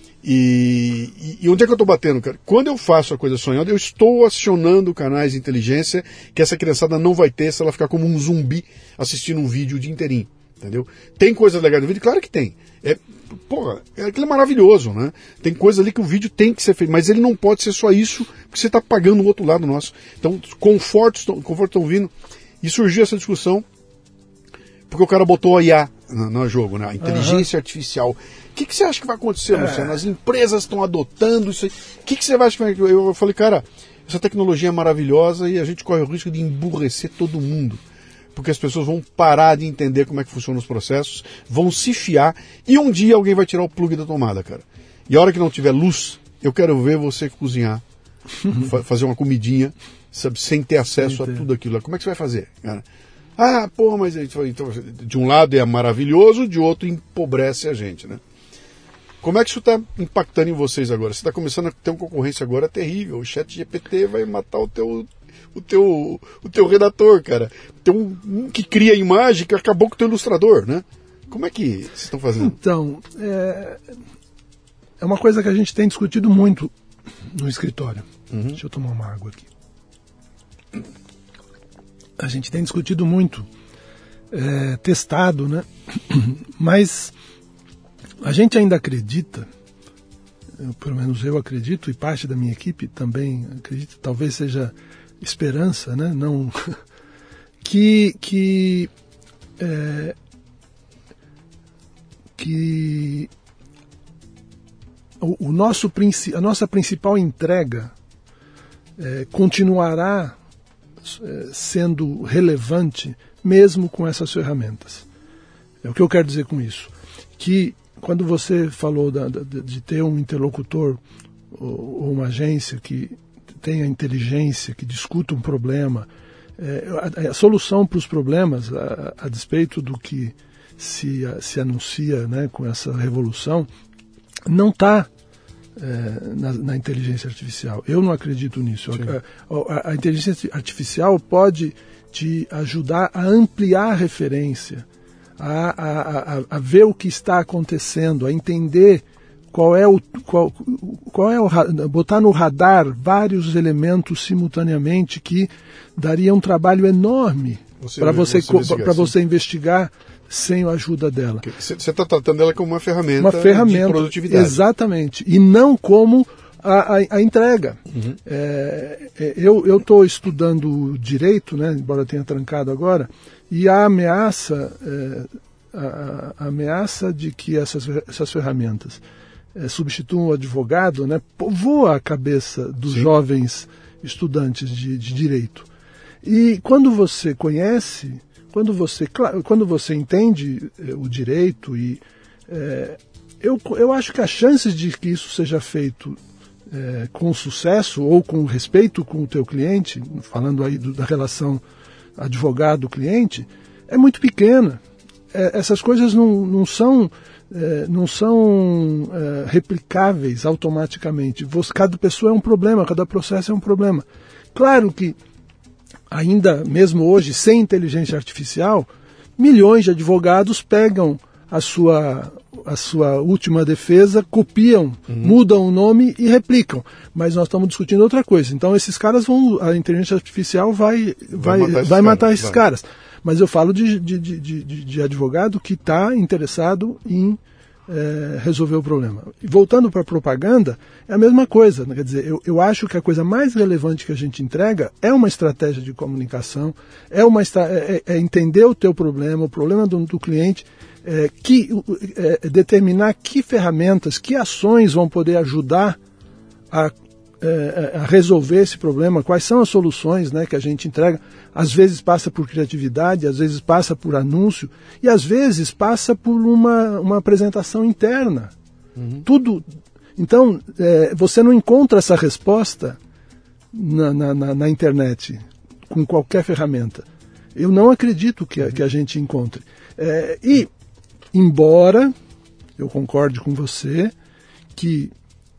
E onde é que eu estou batendo, cara? Quando eu faço a coisa sonhada, eu estou acionando canais de inteligência que essa criançada não vai ter se ela ficar como um zumbi assistindo um vídeo o dia inteirinho, entendeu? Tem coisas legais no vídeo? Claro que tem. Porra, aquilo é maravilhoso, né? Tem coisa ali que o vídeo tem que ser feito, mas ele não pode ser só isso, porque você está pagando o outro lado nosso. Então, conforto estão vindo. E surgiu essa discussão, porque o cara botou a IA no jogo, né? A inteligência artificial. O que você acha que vai acontecer, Luciano? As empresas estão adotando isso aí. O que você acha que vai... Eu falei, cara, essa tecnologia é maravilhosa e a gente corre o risco de emburrecer todo mundo. Porque as pessoas vão parar de entender como é que funcionam os processos, vão se fiar, e um dia alguém vai tirar o plug da tomada, cara. E a hora que não tiver luz, eu quero ver você cozinhar, fazer uma comidinha, sabe, sem ter acesso a tudo aquilo. Como é que você vai fazer, cara? Ah, porra, mas então, de um lado é maravilhoso, de outro empobrece a gente, né? Como é que isso está impactando em vocês agora? Você está começando a ter uma concorrência agora terrível. O ChatGPT vai matar o teu redator, cara. Tem um que cria a imagem que acabou com o teu ilustrador, né? Como é que vocês estão fazendo? Então, é uma coisa que a gente tem discutido muito no escritório. Deixa eu tomar uma água aqui. A gente tem discutido muito, testado, né? Mas a gente ainda acredita, pelo menos eu acredito, e parte da minha equipe também acredita, talvez seja esperança, né? Não que a nossa principal entrega continuará sendo relevante mesmo com essas ferramentas. É o que eu quero dizer com isso. Que quando você falou de ter um interlocutor ou uma agência que tenha inteligência, que discuta um problema, a solução para os problemas, a despeito do que se anuncia, né, com essa revolução, não está na inteligência artificial. Eu não acredito nisso. A inteligência artificial pode te ajudar a ampliar a referência, a ver o que está acontecendo, a entender botar no radar vários elementos simultaneamente que daria um trabalho enorme para você investigar sem a ajuda dela. Você está tratando ela como uma ferramenta de produtividade. Exatamente. E não como a entrega. Eu estou estudando direito, né, embora eu tenha trancado agora, e a ameaça de que essas ferramentas substituam o advogado, né, povoa a cabeça dos jovens estudantes de direito. E quando você conhece, quando você entende o direito, eu acho que as chances de que isso seja feito com sucesso ou com respeito com o teu cliente, falando aí da relação advogado-cliente, é muito pequena. Essas coisas não são replicáveis automaticamente. Cada pessoa é um problema, cada processo é um problema. Claro que ainda mesmo hoje, sem inteligência artificial, milhões de advogados pegam a sua última defesa, copiam, mudam o nome e replicam. Mas nós estamos discutindo outra coisa. Então esses caras a inteligência artificial vai matar esses caras. Mas eu falo de advogado que está interessado em resolver o problema. E voltando para a propaganda, é a mesma coisa. Né? Quer dizer, eu acho que a coisa mais relevante que a gente entrega é uma estratégia de comunicação, é entender o teu problema, o problema do cliente, determinar que ferramentas, que ações vão poder ajudar a resolver esse problema, quais são as soluções, né, que a gente entrega. Às vezes passa por criatividade, às vezes passa por anúncio e às vezes passa por uma apresentação interna. Tudo. Então, você não encontra essa resposta na internet com qualquer ferramenta. Eu não acredito que a gente encontre. E, embora eu concorde com você que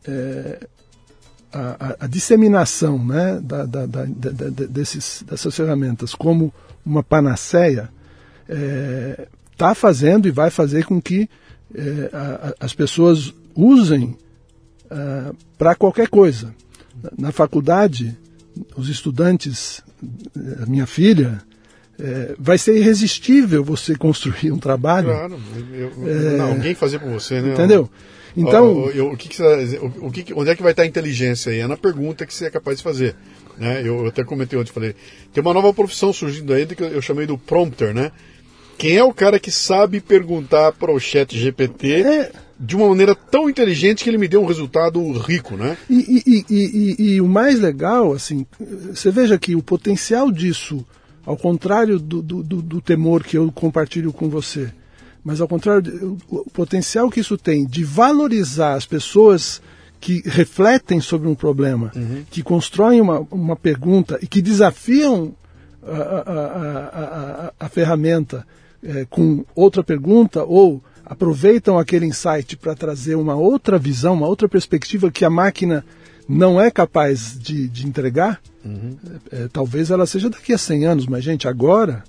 a disseminação, né, dessas ferramentas como uma panaceia está fazendo e vai fazer com que as pessoas usem para qualquer coisa. Na faculdade, os estudantes, a minha filha, vai ser irresistível você construir um trabalho. Claro, alguém fazer por você, né? Entendeu? Então, onde é que vai estar a inteligência aí? É na pergunta que você é capaz de fazer. Né? Eu até comentei ontem, falei, tem uma nova profissão surgindo aí que eu chamei do prompter, né? Quem é o cara que sabe perguntar para o chat GPT de uma maneira tão inteligente que ele me dê um resultado rico, né? E o mais legal, assim, você veja que o potencial disso, ao contrário do temor que eu compartilho com você, mas ao contrário, o potencial que isso tem de valorizar as pessoas que refletem sobre um problema, que constroem uma pergunta e que desafiam a ferramenta com outra pergunta ou aproveitam aquele insight para trazer uma outra visão, uma outra perspectiva que a máquina não é capaz de entregar, talvez ela seja daqui a 100 anos, mas, gente, agora...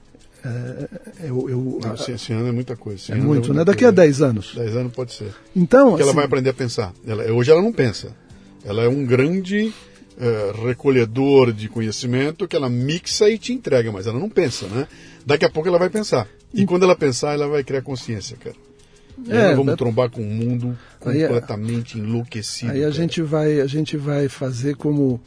100 anos é muita coisa. É muito, né? Daqui a 10 anos. 10 anos pode ser. Então, porque ela vai aprender a pensar. Hoje ela não pensa. Ela é um grande recolhedor de conhecimento que ela mixa e te entrega, mas ela não pensa, né? Daqui a pouco ela vai pensar. E quando ela pensar, ela vai criar consciência, cara. Nós vamos trombar com um mundo completamente enlouquecido. Aí a gente vai fazer como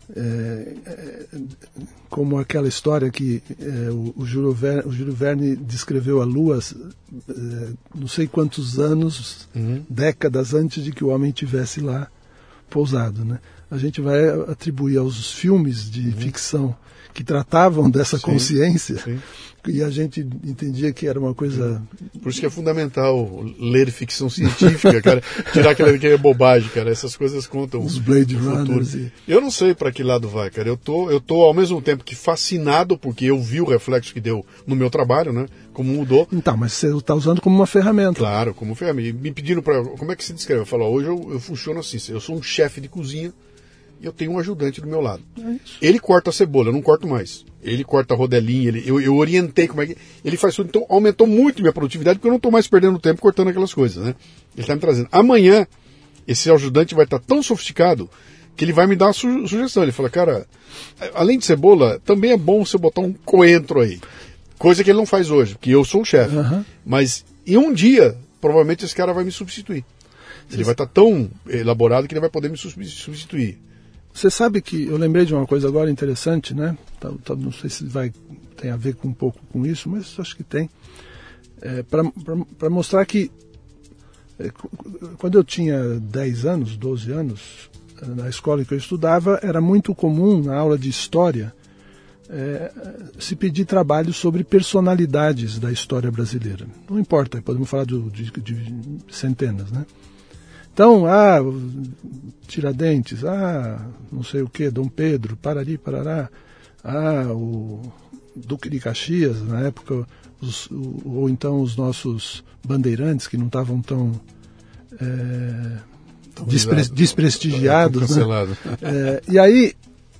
aquela história que o Júlio Verne descreveu a Lua não sei quantos anos, décadas antes de que o homem tivesse lá pousado, né? A gente vai atribuir aos filmes de ficção que tratavam dessa consciência, e a gente entendia que era uma coisa... Por isso que é fundamental ler ficção científica, cara, tirar aquela bobagem, cara, essas coisas contam os Blade Runners. Eu não sei para que lado vai, cara, eu tô ao mesmo tempo que fascinado, porque eu vi o reflexo que deu no meu trabalho, né, como mudou. Então, mas você está usando como uma ferramenta. Claro, como ferramenta. Me pediram para... Como é que se descreve? Eu falo, hoje eu funciono assim, eu sou um chefe de cozinha, e eu tenho um ajudante do meu lado. Ele corta a cebola, eu não corto mais. Ele corta a rodelinha, eu orientei como é que... Ele faz tudo, então aumentou muito minha produtividade, porque eu não estou mais perdendo tempo cortando aquelas coisas, né? Ele está me trazendo. Amanhã, esse ajudante vai estar tão sofisticado que ele vai me dar uma sugestão. Ele fala, cara, além de cebola, também é bom você botar um coentro aí. Coisa que ele não faz hoje, porque eu sou o chefe. Mas em um dia, provavelmente esse cara vai me substituir. Ele vai estar tão elaborado que ele vai poder me substituir. Você sabe que eu lembrei de uma coisa agora interessante, né? Não sei se tem a ver com um pouco com isso, mas acho que tem. Para mostrar que quando eu tinha 10 anos, 12 anos, na escola em que eu estudava, era muito comum, na aula de história, se pedir trabalho sobre personalidades da história brasileira. Não importa, podemos falar de centenas, né? Então, Tiradentes, não sei o que, Dom Pedro, Parari, Parará, o Duque de Caxias, na época, ou então os nossos bandeirantes, que não estavam tão desprestigiados. Né? E aí,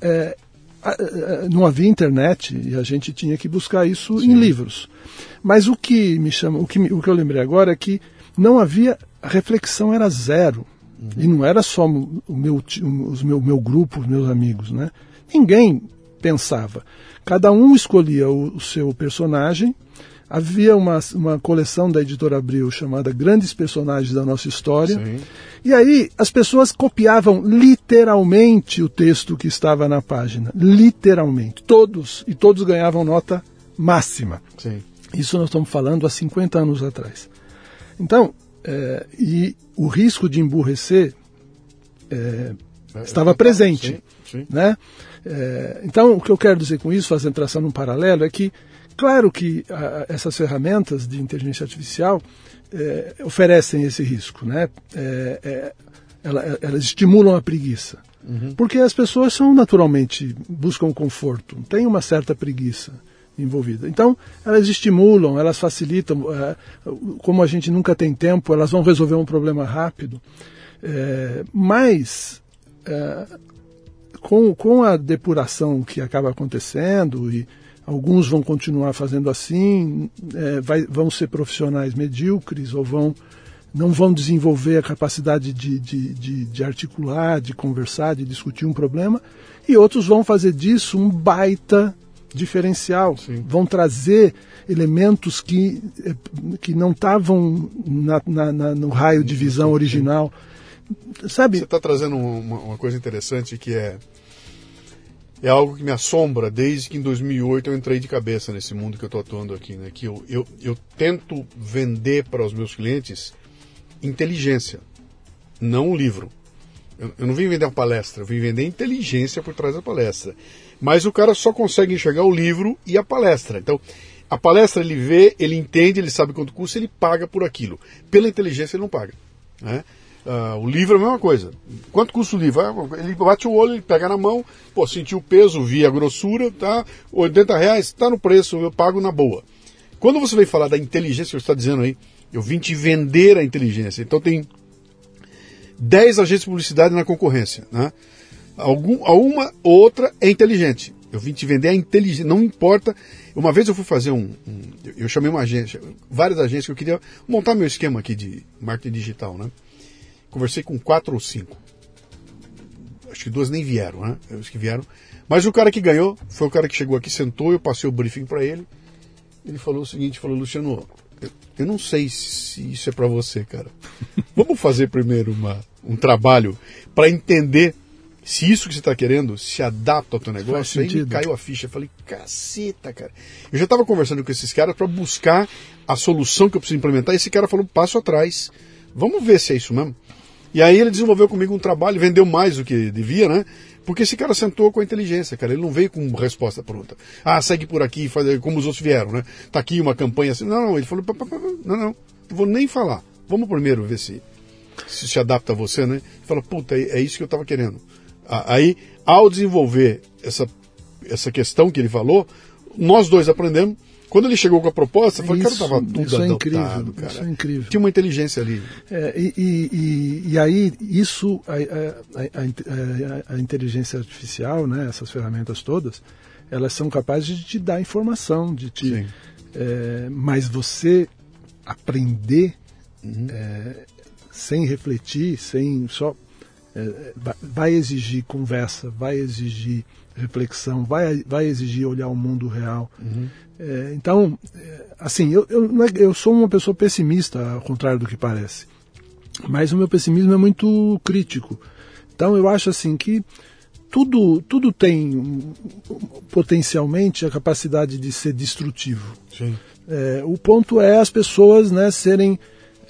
não havia internet e a gente tinha que buscar isso em livros. Mas o que me chama, o que eu lembrei agora é que não havia, a reflexão era zero. E não era só o meu grupo, os meus amigos, né? Ninguém pensava. Cada um escolhia o seu personagem. Havia uma coleção da Editora Abril chamada Grandes Personagens da Nossa História. Sim. E aí as pessoas copiavam literalmente o texto que estava na página. Literalmente. Todos ganhavam nota máxima. Sim. Isso nós estamos falando há 50 anos atrás. Então, e o risco de emburrecer estava presente. Sim. Né? Então, o que eu quero dizer com isso, fazendo traçando um paralelo, é que, claro que essas ferramentas de inteligência artificial oferecem esse risco. Né? Elas estimulam a preguiça. Porque as pessoas buscam conforto, tem uma certa preguiça envolvida. Então, elas estimulam, elas facilitam, como a gente nunca tem tempo, elas vão resolver um problema rápido, mas com a depuração que acaba acontecendo, e alguns vão continuar fazendo assim, vão ser profissionais medíocres, ou não vão desenvolver a capacidade de articular, de conversar, de discutir um problema, e outros vão fazer disso um baita diferencial, Sim. vão trazer elementos que não estavam no raio de visão original. Sabe? Você está trazendo uma coisa interessante que é algo que me assombra desde que em 2008 eu entrei de cabeça nesse mundo que eu estou atuando aqui, né? Que eu tento vender para os meus clientes inteligência, não um livro. Eu não vim vender uma palestra, eu vim vender inteligência por trás da palestra. Mas o cara só consegue enxergar o livro e a palestra. Então, a palestra ele vê, ele entende, ele sabe quanto custa, ele paga por aquilo. Pela inteligência ele não paga, né? O livro é a mesma coisa. Quanto custa o livro? Ele bate o olho, ele pega na mão, sentiu o peso, via a grossura, tá? R$80, está no preço, eu pago na boa. Quando você vem falar da inteligência, você está dizendo aí, eu vim te vender a inteligência. Então tem 10 agentes de publicidade na concorrência, né? Uma outra é inteligente. Eu vim te vender a inteligência, não importa. Uma vez eu fui fazer eu chamei uma agência, várias agências, que eu queria montar meu esquema aqui de marketing digital, né? Conversei com 4 ou 5. Acho que 2 nem vieram, né? Os que vieram. Mas o cara que ganhou foi o cara que chegou aqui, sentou, eu passei o briefing para ele. Ele falou o seguinte, Luciano, eu não sei se isso é para você, cara. Vamos fazer primeiro um trabalho para entender se isso que você está querendo se adapta ao teu negócio. Aí me caiu a ficha. Eu falei, caceta, cara. Eu já estava conversando com esses caras para buscar a solução que eu preciso implementar. E esse cara falou, passo atrás. Vamos ver se é isso mesmo. E aí ele desenvolveu comigo um trabalho, vendeu mais do que devia, né? Porque esse cara sentou com a inteligência, cara. Ele não veio com resposta pronta. Segue por aqui, faz como os outros vieram, né? Tá aqui uma campanha assim. Não, ele falou, não vou nem falar. Vamos primeiro ver se adapta a você, né? Ele falou, puta, é isso que eu tava querendo. Aí, ao desenvolver essa questão que ele falou, nós dois aprendemos. Quando ele chegou com a proposta, eu falei, cara, estava tudo adaptado, cara. Isso é incrível. Tinha uma inteligência ali. E aí, isso, a inteligência artificial, né, essas ferramentas todas, elas são capazes de te dar informação, mas você aprender sem refletir, vai exigir conversa, vai exigir reflexão, vai exigir olhar o mundo real. Então, assim, eu sou uma pessoa pessimista, ao contrário do que parece. Mas o meu pessimismo é muito crítico. Então, eu acho assim que tudo tem potencialmente a capacidade de ser destrutivo. Sim. O ponto é as pessoas, né, serem...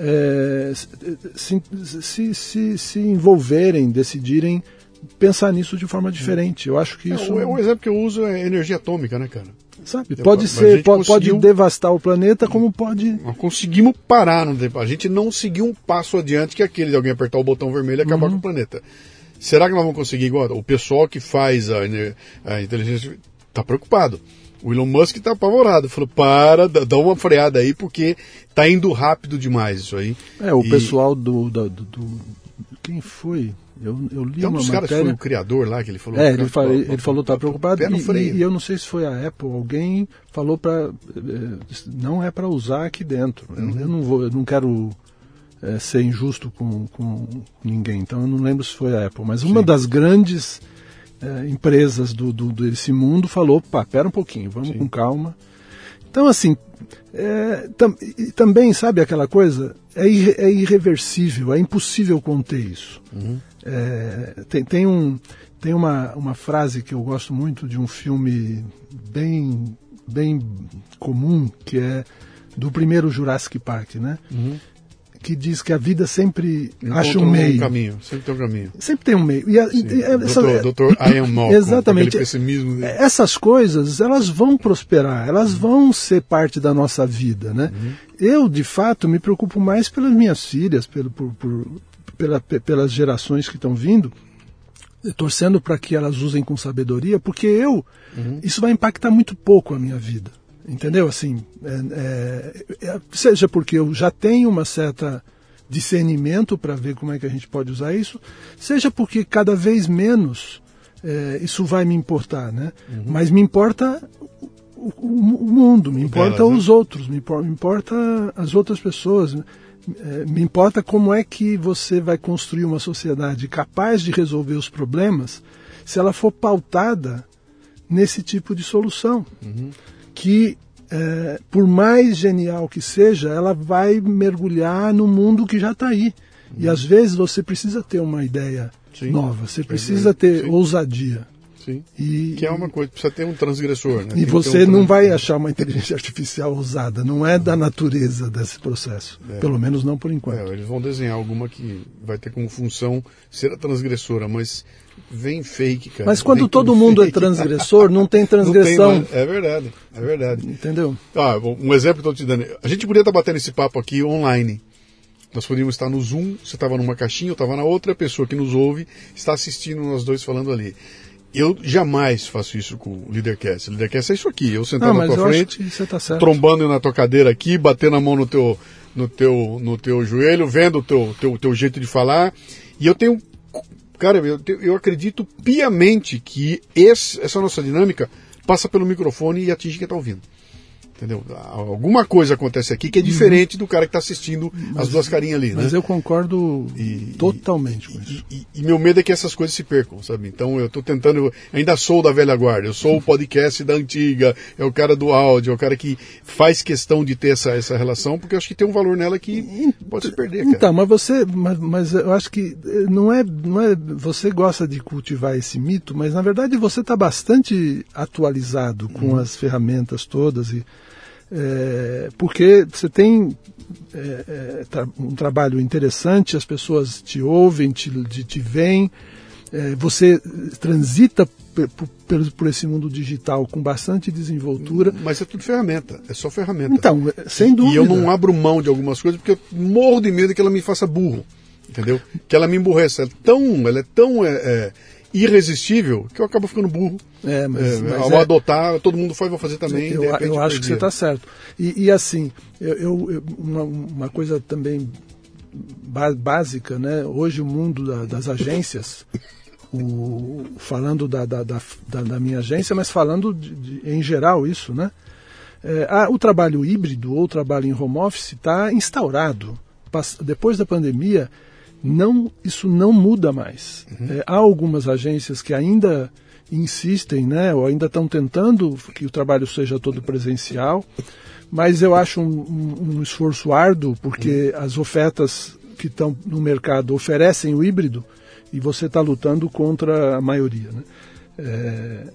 se envolverem, decidirem pensar nisso de forma diferente. Eu acho que isso... O exemplo que eu uso é energia atômica, né, cara? Sabe? Pode devastar o planeta, como pode... Nós conseguimos parar, a gente não seguiu um passo adiante que aquele de alguém apertar o botão vermelho e acabar com o planeta. Será que nós vamos conseguir igual? O pessoal que faz a inteligência está preocupado. O Elon Musk está apavorado, falou, dá uma freada aí, porque está indo rápido demais isso aí. Pessoal quem foi? Eu li uma dos caras matéria... foi o criador lá, que ele falou... Ele falou tá preocupado, e eu não sei se foi a Apple, alguém falou não é para usar aqui dentro. Eu não quero ser injusto com ninguém, então eu não lembro se foi a Apple, mas uma das grandes... empresas desse mundo falou, pera um pouquinho, vamos com calma. Então, assim, também, sabe aquela coisa? É irreversível, é impossível conter isso. Tem uma frase que eu gosto muito de um filme bem comum, que é do primeiro Jurassic Park, né? Que diz que a vida sempre acha um meio. Sempre tem um caminho. Sempre tem um meio. Dr. Ian Malcolm, exatamente. Pessimismo dele. Essas coisas, elas vão prosperar, elas vão ser parte da nossa vida, né? Eu, de fato, me preocupo mais pelas minhas filhas, pelas gerações que estão vindo, torcendo para que elas usem com sabedoria, porque isso vai impactar muito pouco a minha vida. Entendeu? Assim, seja porque eu já tenho uma certa discernimento para ver como é que a gente pode usar isso, seja porque cada vez menos isso vai me importar, né? Mas me importa o mundo, me importa os outros, me importa as outras pessoas, me importa como é que você vai construir uma sociedade capaz de resolver os problemas se ela for pautada nesse tipo de solução. Que, por mais genial que seja, ela vai mergulhar no mundo que já está aí. E às vezes você precisa ter uma ideia nova, você precisa ter ousadia. Sim. Que é uma coisa, precisa ter um transgressor. Né? E você não vai achar uma inteligência artificial ousada, não é da natureza desse processo, pelo menos não por enquanto. Eles vão desenhar alguma que vai ter como função ser a transgressora, mas vem fake, cara. Mas quando todo mundo é transgressor, não tem transgressão. Não tem, é verdade. Entendeu? Um exemplo que eu estou te dando. A gente podia estar batendo esse papo aqui online. Nós poderíamos estar no Zoom, você estava numa caixinha, eu estava na outra, a pessoa que nos ouve está assistindo nós dois falando ali. Eu jamais faço isso com o Leadercast. O Leadercast é isso aqui, eu sentado na tua frente, tá trombando na tua cadeira aqui, batendo a mão no teu joelho, vendo o teu jeito de falar. E eu tenho... Cara, eu acredito piamente que essa nossa dinâmica passa pelo microfone e atinge quem está ouvindo. Entendeu? Alguma coisa acontece aqui que é diferente do cara que está assistindo as duas carinhas ali. Mas né? eu concordo totalmente com isso. E meu medo é que essas coisas se percam, sabe? Então eu estou tentando... Ainda sou da velha guarda, eu sou o podcast da antiga, é o cara do áudio, é o cara que faz questão de ter essa relação, porque eu acho que tem um valor nela que pode se perder, cara. Então, mas eu acho que não é você gosta de cultivar esse mito, mas na verdade você está bastante atualizado com as ferramentas todas porque você tem um trabalho interessante, as pessoas te ouvem, te veem, você transita por esse mundo digital com bastante desenvoltura. Mas é tudo ferramenta, é só ferramenta. Então, sem dúvida. E eu não abro mão de algumas coisas porque eu morro de medo que ela me faça burro, entendeu? Que ela me emburreça. Ela é tão irresistível que eu acabo ficando burro. Ao adotar, todo mundo faz, vou fazer também. Eu acho que você está certo. E assim, uma coisa também básica, né? Hoje o mundo das agências, falando da minha agência, mas falando em geral isso, né? O trabalho híbrido ou o trabalho em home office está instaurado. Depois da pandemia, isso não muda mais. Há algumas agências que ainda insistem, né, ou ainda estão tentando que o trabalho seja todo presencial, mas eu acho um esforço árduo, porque as ofertas que estão no mercado oferecem o híbrido e você está lutando contra a maioria, né?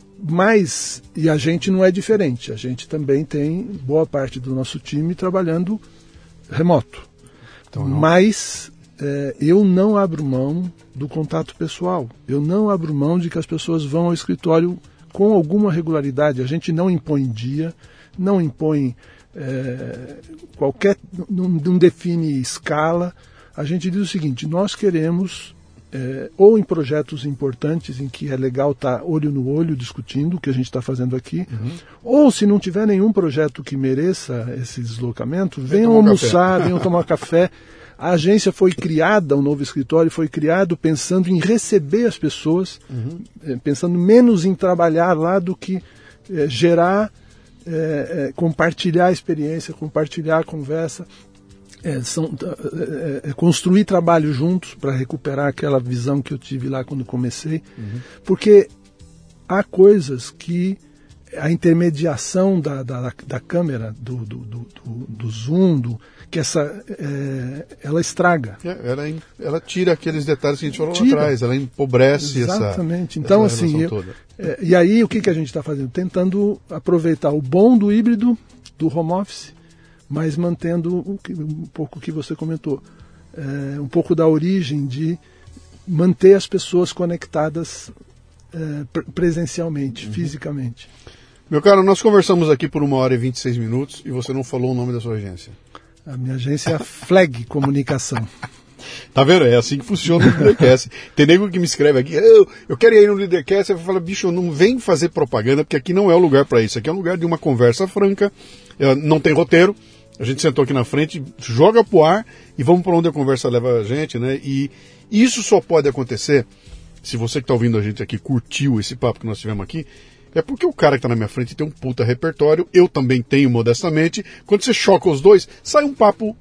E a gente não é diferente, a gente também tem boa parte do nosso time trabalhando remoto. Então, mas eu não abro mão do contato pessoal. Eu não abro mão de que as pessoas vão ao escritório com alguma regularidade. A gente não impõe dia, não impõe não define escala. A gente diz o seguinte: nós queremos, ou em projetos importantes em que é legal estar olho no olho discutindo o que a gente está fazendo aqui, ou se não tiver nenhum projeto que mereça esse deslocamento, venham almoçar, venham tomar café. A agência foi criada, o novo escritório foi criado pensando em receber as pessoas, pensando menos em trabalhar lá do que gerar, compartilhar a experiência, compartilhar a conversa, construir trabalho juntos para recuperar aquela visão que eu tive lá quando comecei, porque há coisas que a intermediação da câmera, do zoom, que ela estraga. Ela tira aqueles detalhes que a gente falou lá atrás, ela empobrece exatamente. Então, essa assim, toda. E aí o que a gente está fazendo? Tentando aproveitar o bom do híbrido, do home office, mas mantendo um pouco o que você comentou, um pouco da origem de manter as pessoas conectadas presencialmente, fisicamente. Meu caro, nós conversamos aqui por 1h e 26 minutos e você não falou o nome da sua agência. A minha agência é a Flag Comunicação. Tá vendo? É assim que funciona o Leadercast. Tem nego que me escreve aqui, eu quero ir no Leadercast, eu falo, bicho, não vem fazer propaganda, porque aqui não é o lugar para isso. Aqui é um lugar de uma conversa franca, não tem roteiro, a gente sentou aqui na frente, joga pro ar e vamos para onde a conversa leva a gente, né? E isso só pode acontecer, se você que está ouvindo a gente aqui curtiu esse papo que nós tivemos aqui, é porque o cara que está na minha frente tem um puta repertório, eu também tenho modestamente. Quando você choca os dois, sai um papo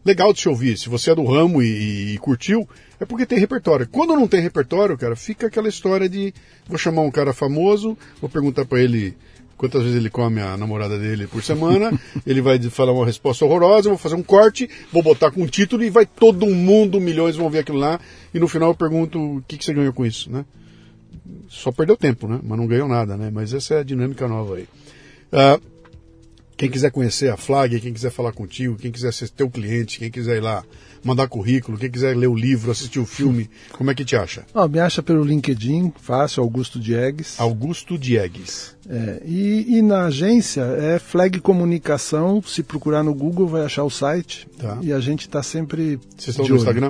legal de se ouvir. Se você é do ramo e curtiu, é porque tem repertório. Quando não tem repertório, cara, fica aquela história de vou chamar um cara famoso, vou perguntar pra ele quantas vezes ele come a namorada dele por semana, ele vai falar uma resposta horrorosa, eu vou fazer um corte, vou botar com um título e vai todo mundo, milhões vão ver aquilo lá, e no final eu pergunto o que você ganhou com isso, né? Só perdeu tempo, né? Mas não ganhou nada, né? Mas essa é a dinâmica nova aí. Quem quiser conhecer a Flag, quem quiser falar contigo, quem quiser ser teu cliente, quem quiser ir lá mandar currículo, quem quiser ler o livro, assistir o filme, como é que te acha? Me acha pelo LinkedIn, fácil, Augusto Diegues. Augusto Diegues. E na agência é Flag Comunicação, se procurar no Google vai achar o site. Tá. E a gente está sempre. Vocês estão no Instagram?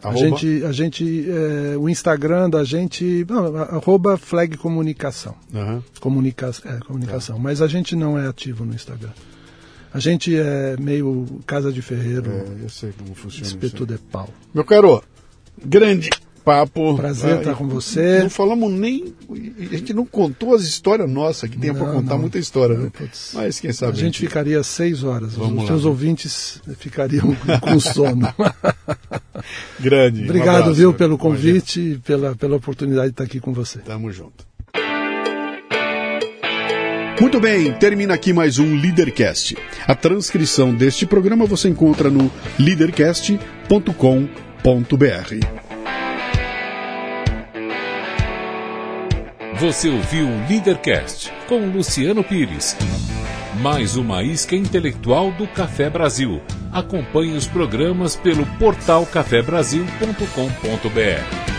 O Instagram da gente, @Flag Comunicação. Uhum. Comunicação. Tá. Mas a gente não é ativo no Instagram. A gente é meio casa de ferreiro. Eu sei como funciona. Espeto de pau. Meu caro, grande papo. Prazer estar com você. Não falamos nem. A gente não contou as histórias nossas, que tem para contar muita história, né? Mas quem sabe. A gente ficaria 6 horas. Vamos Os seus ouvintes ficariam com sono. Grande. Obrigado, abraço, viu, pelo convite e pela oportunidade de estar aqui com você. Tamo junto. Muito bem, termina aqui mais um Leadercast. A transcrição deste programa você encontra no leadercast.com.br. Você ouviu o Leadercast com Luciano Pires. Mais uma isca intelectual do Café Brasil. Acompanhe os programas pelo portal cafebrasil.com.br.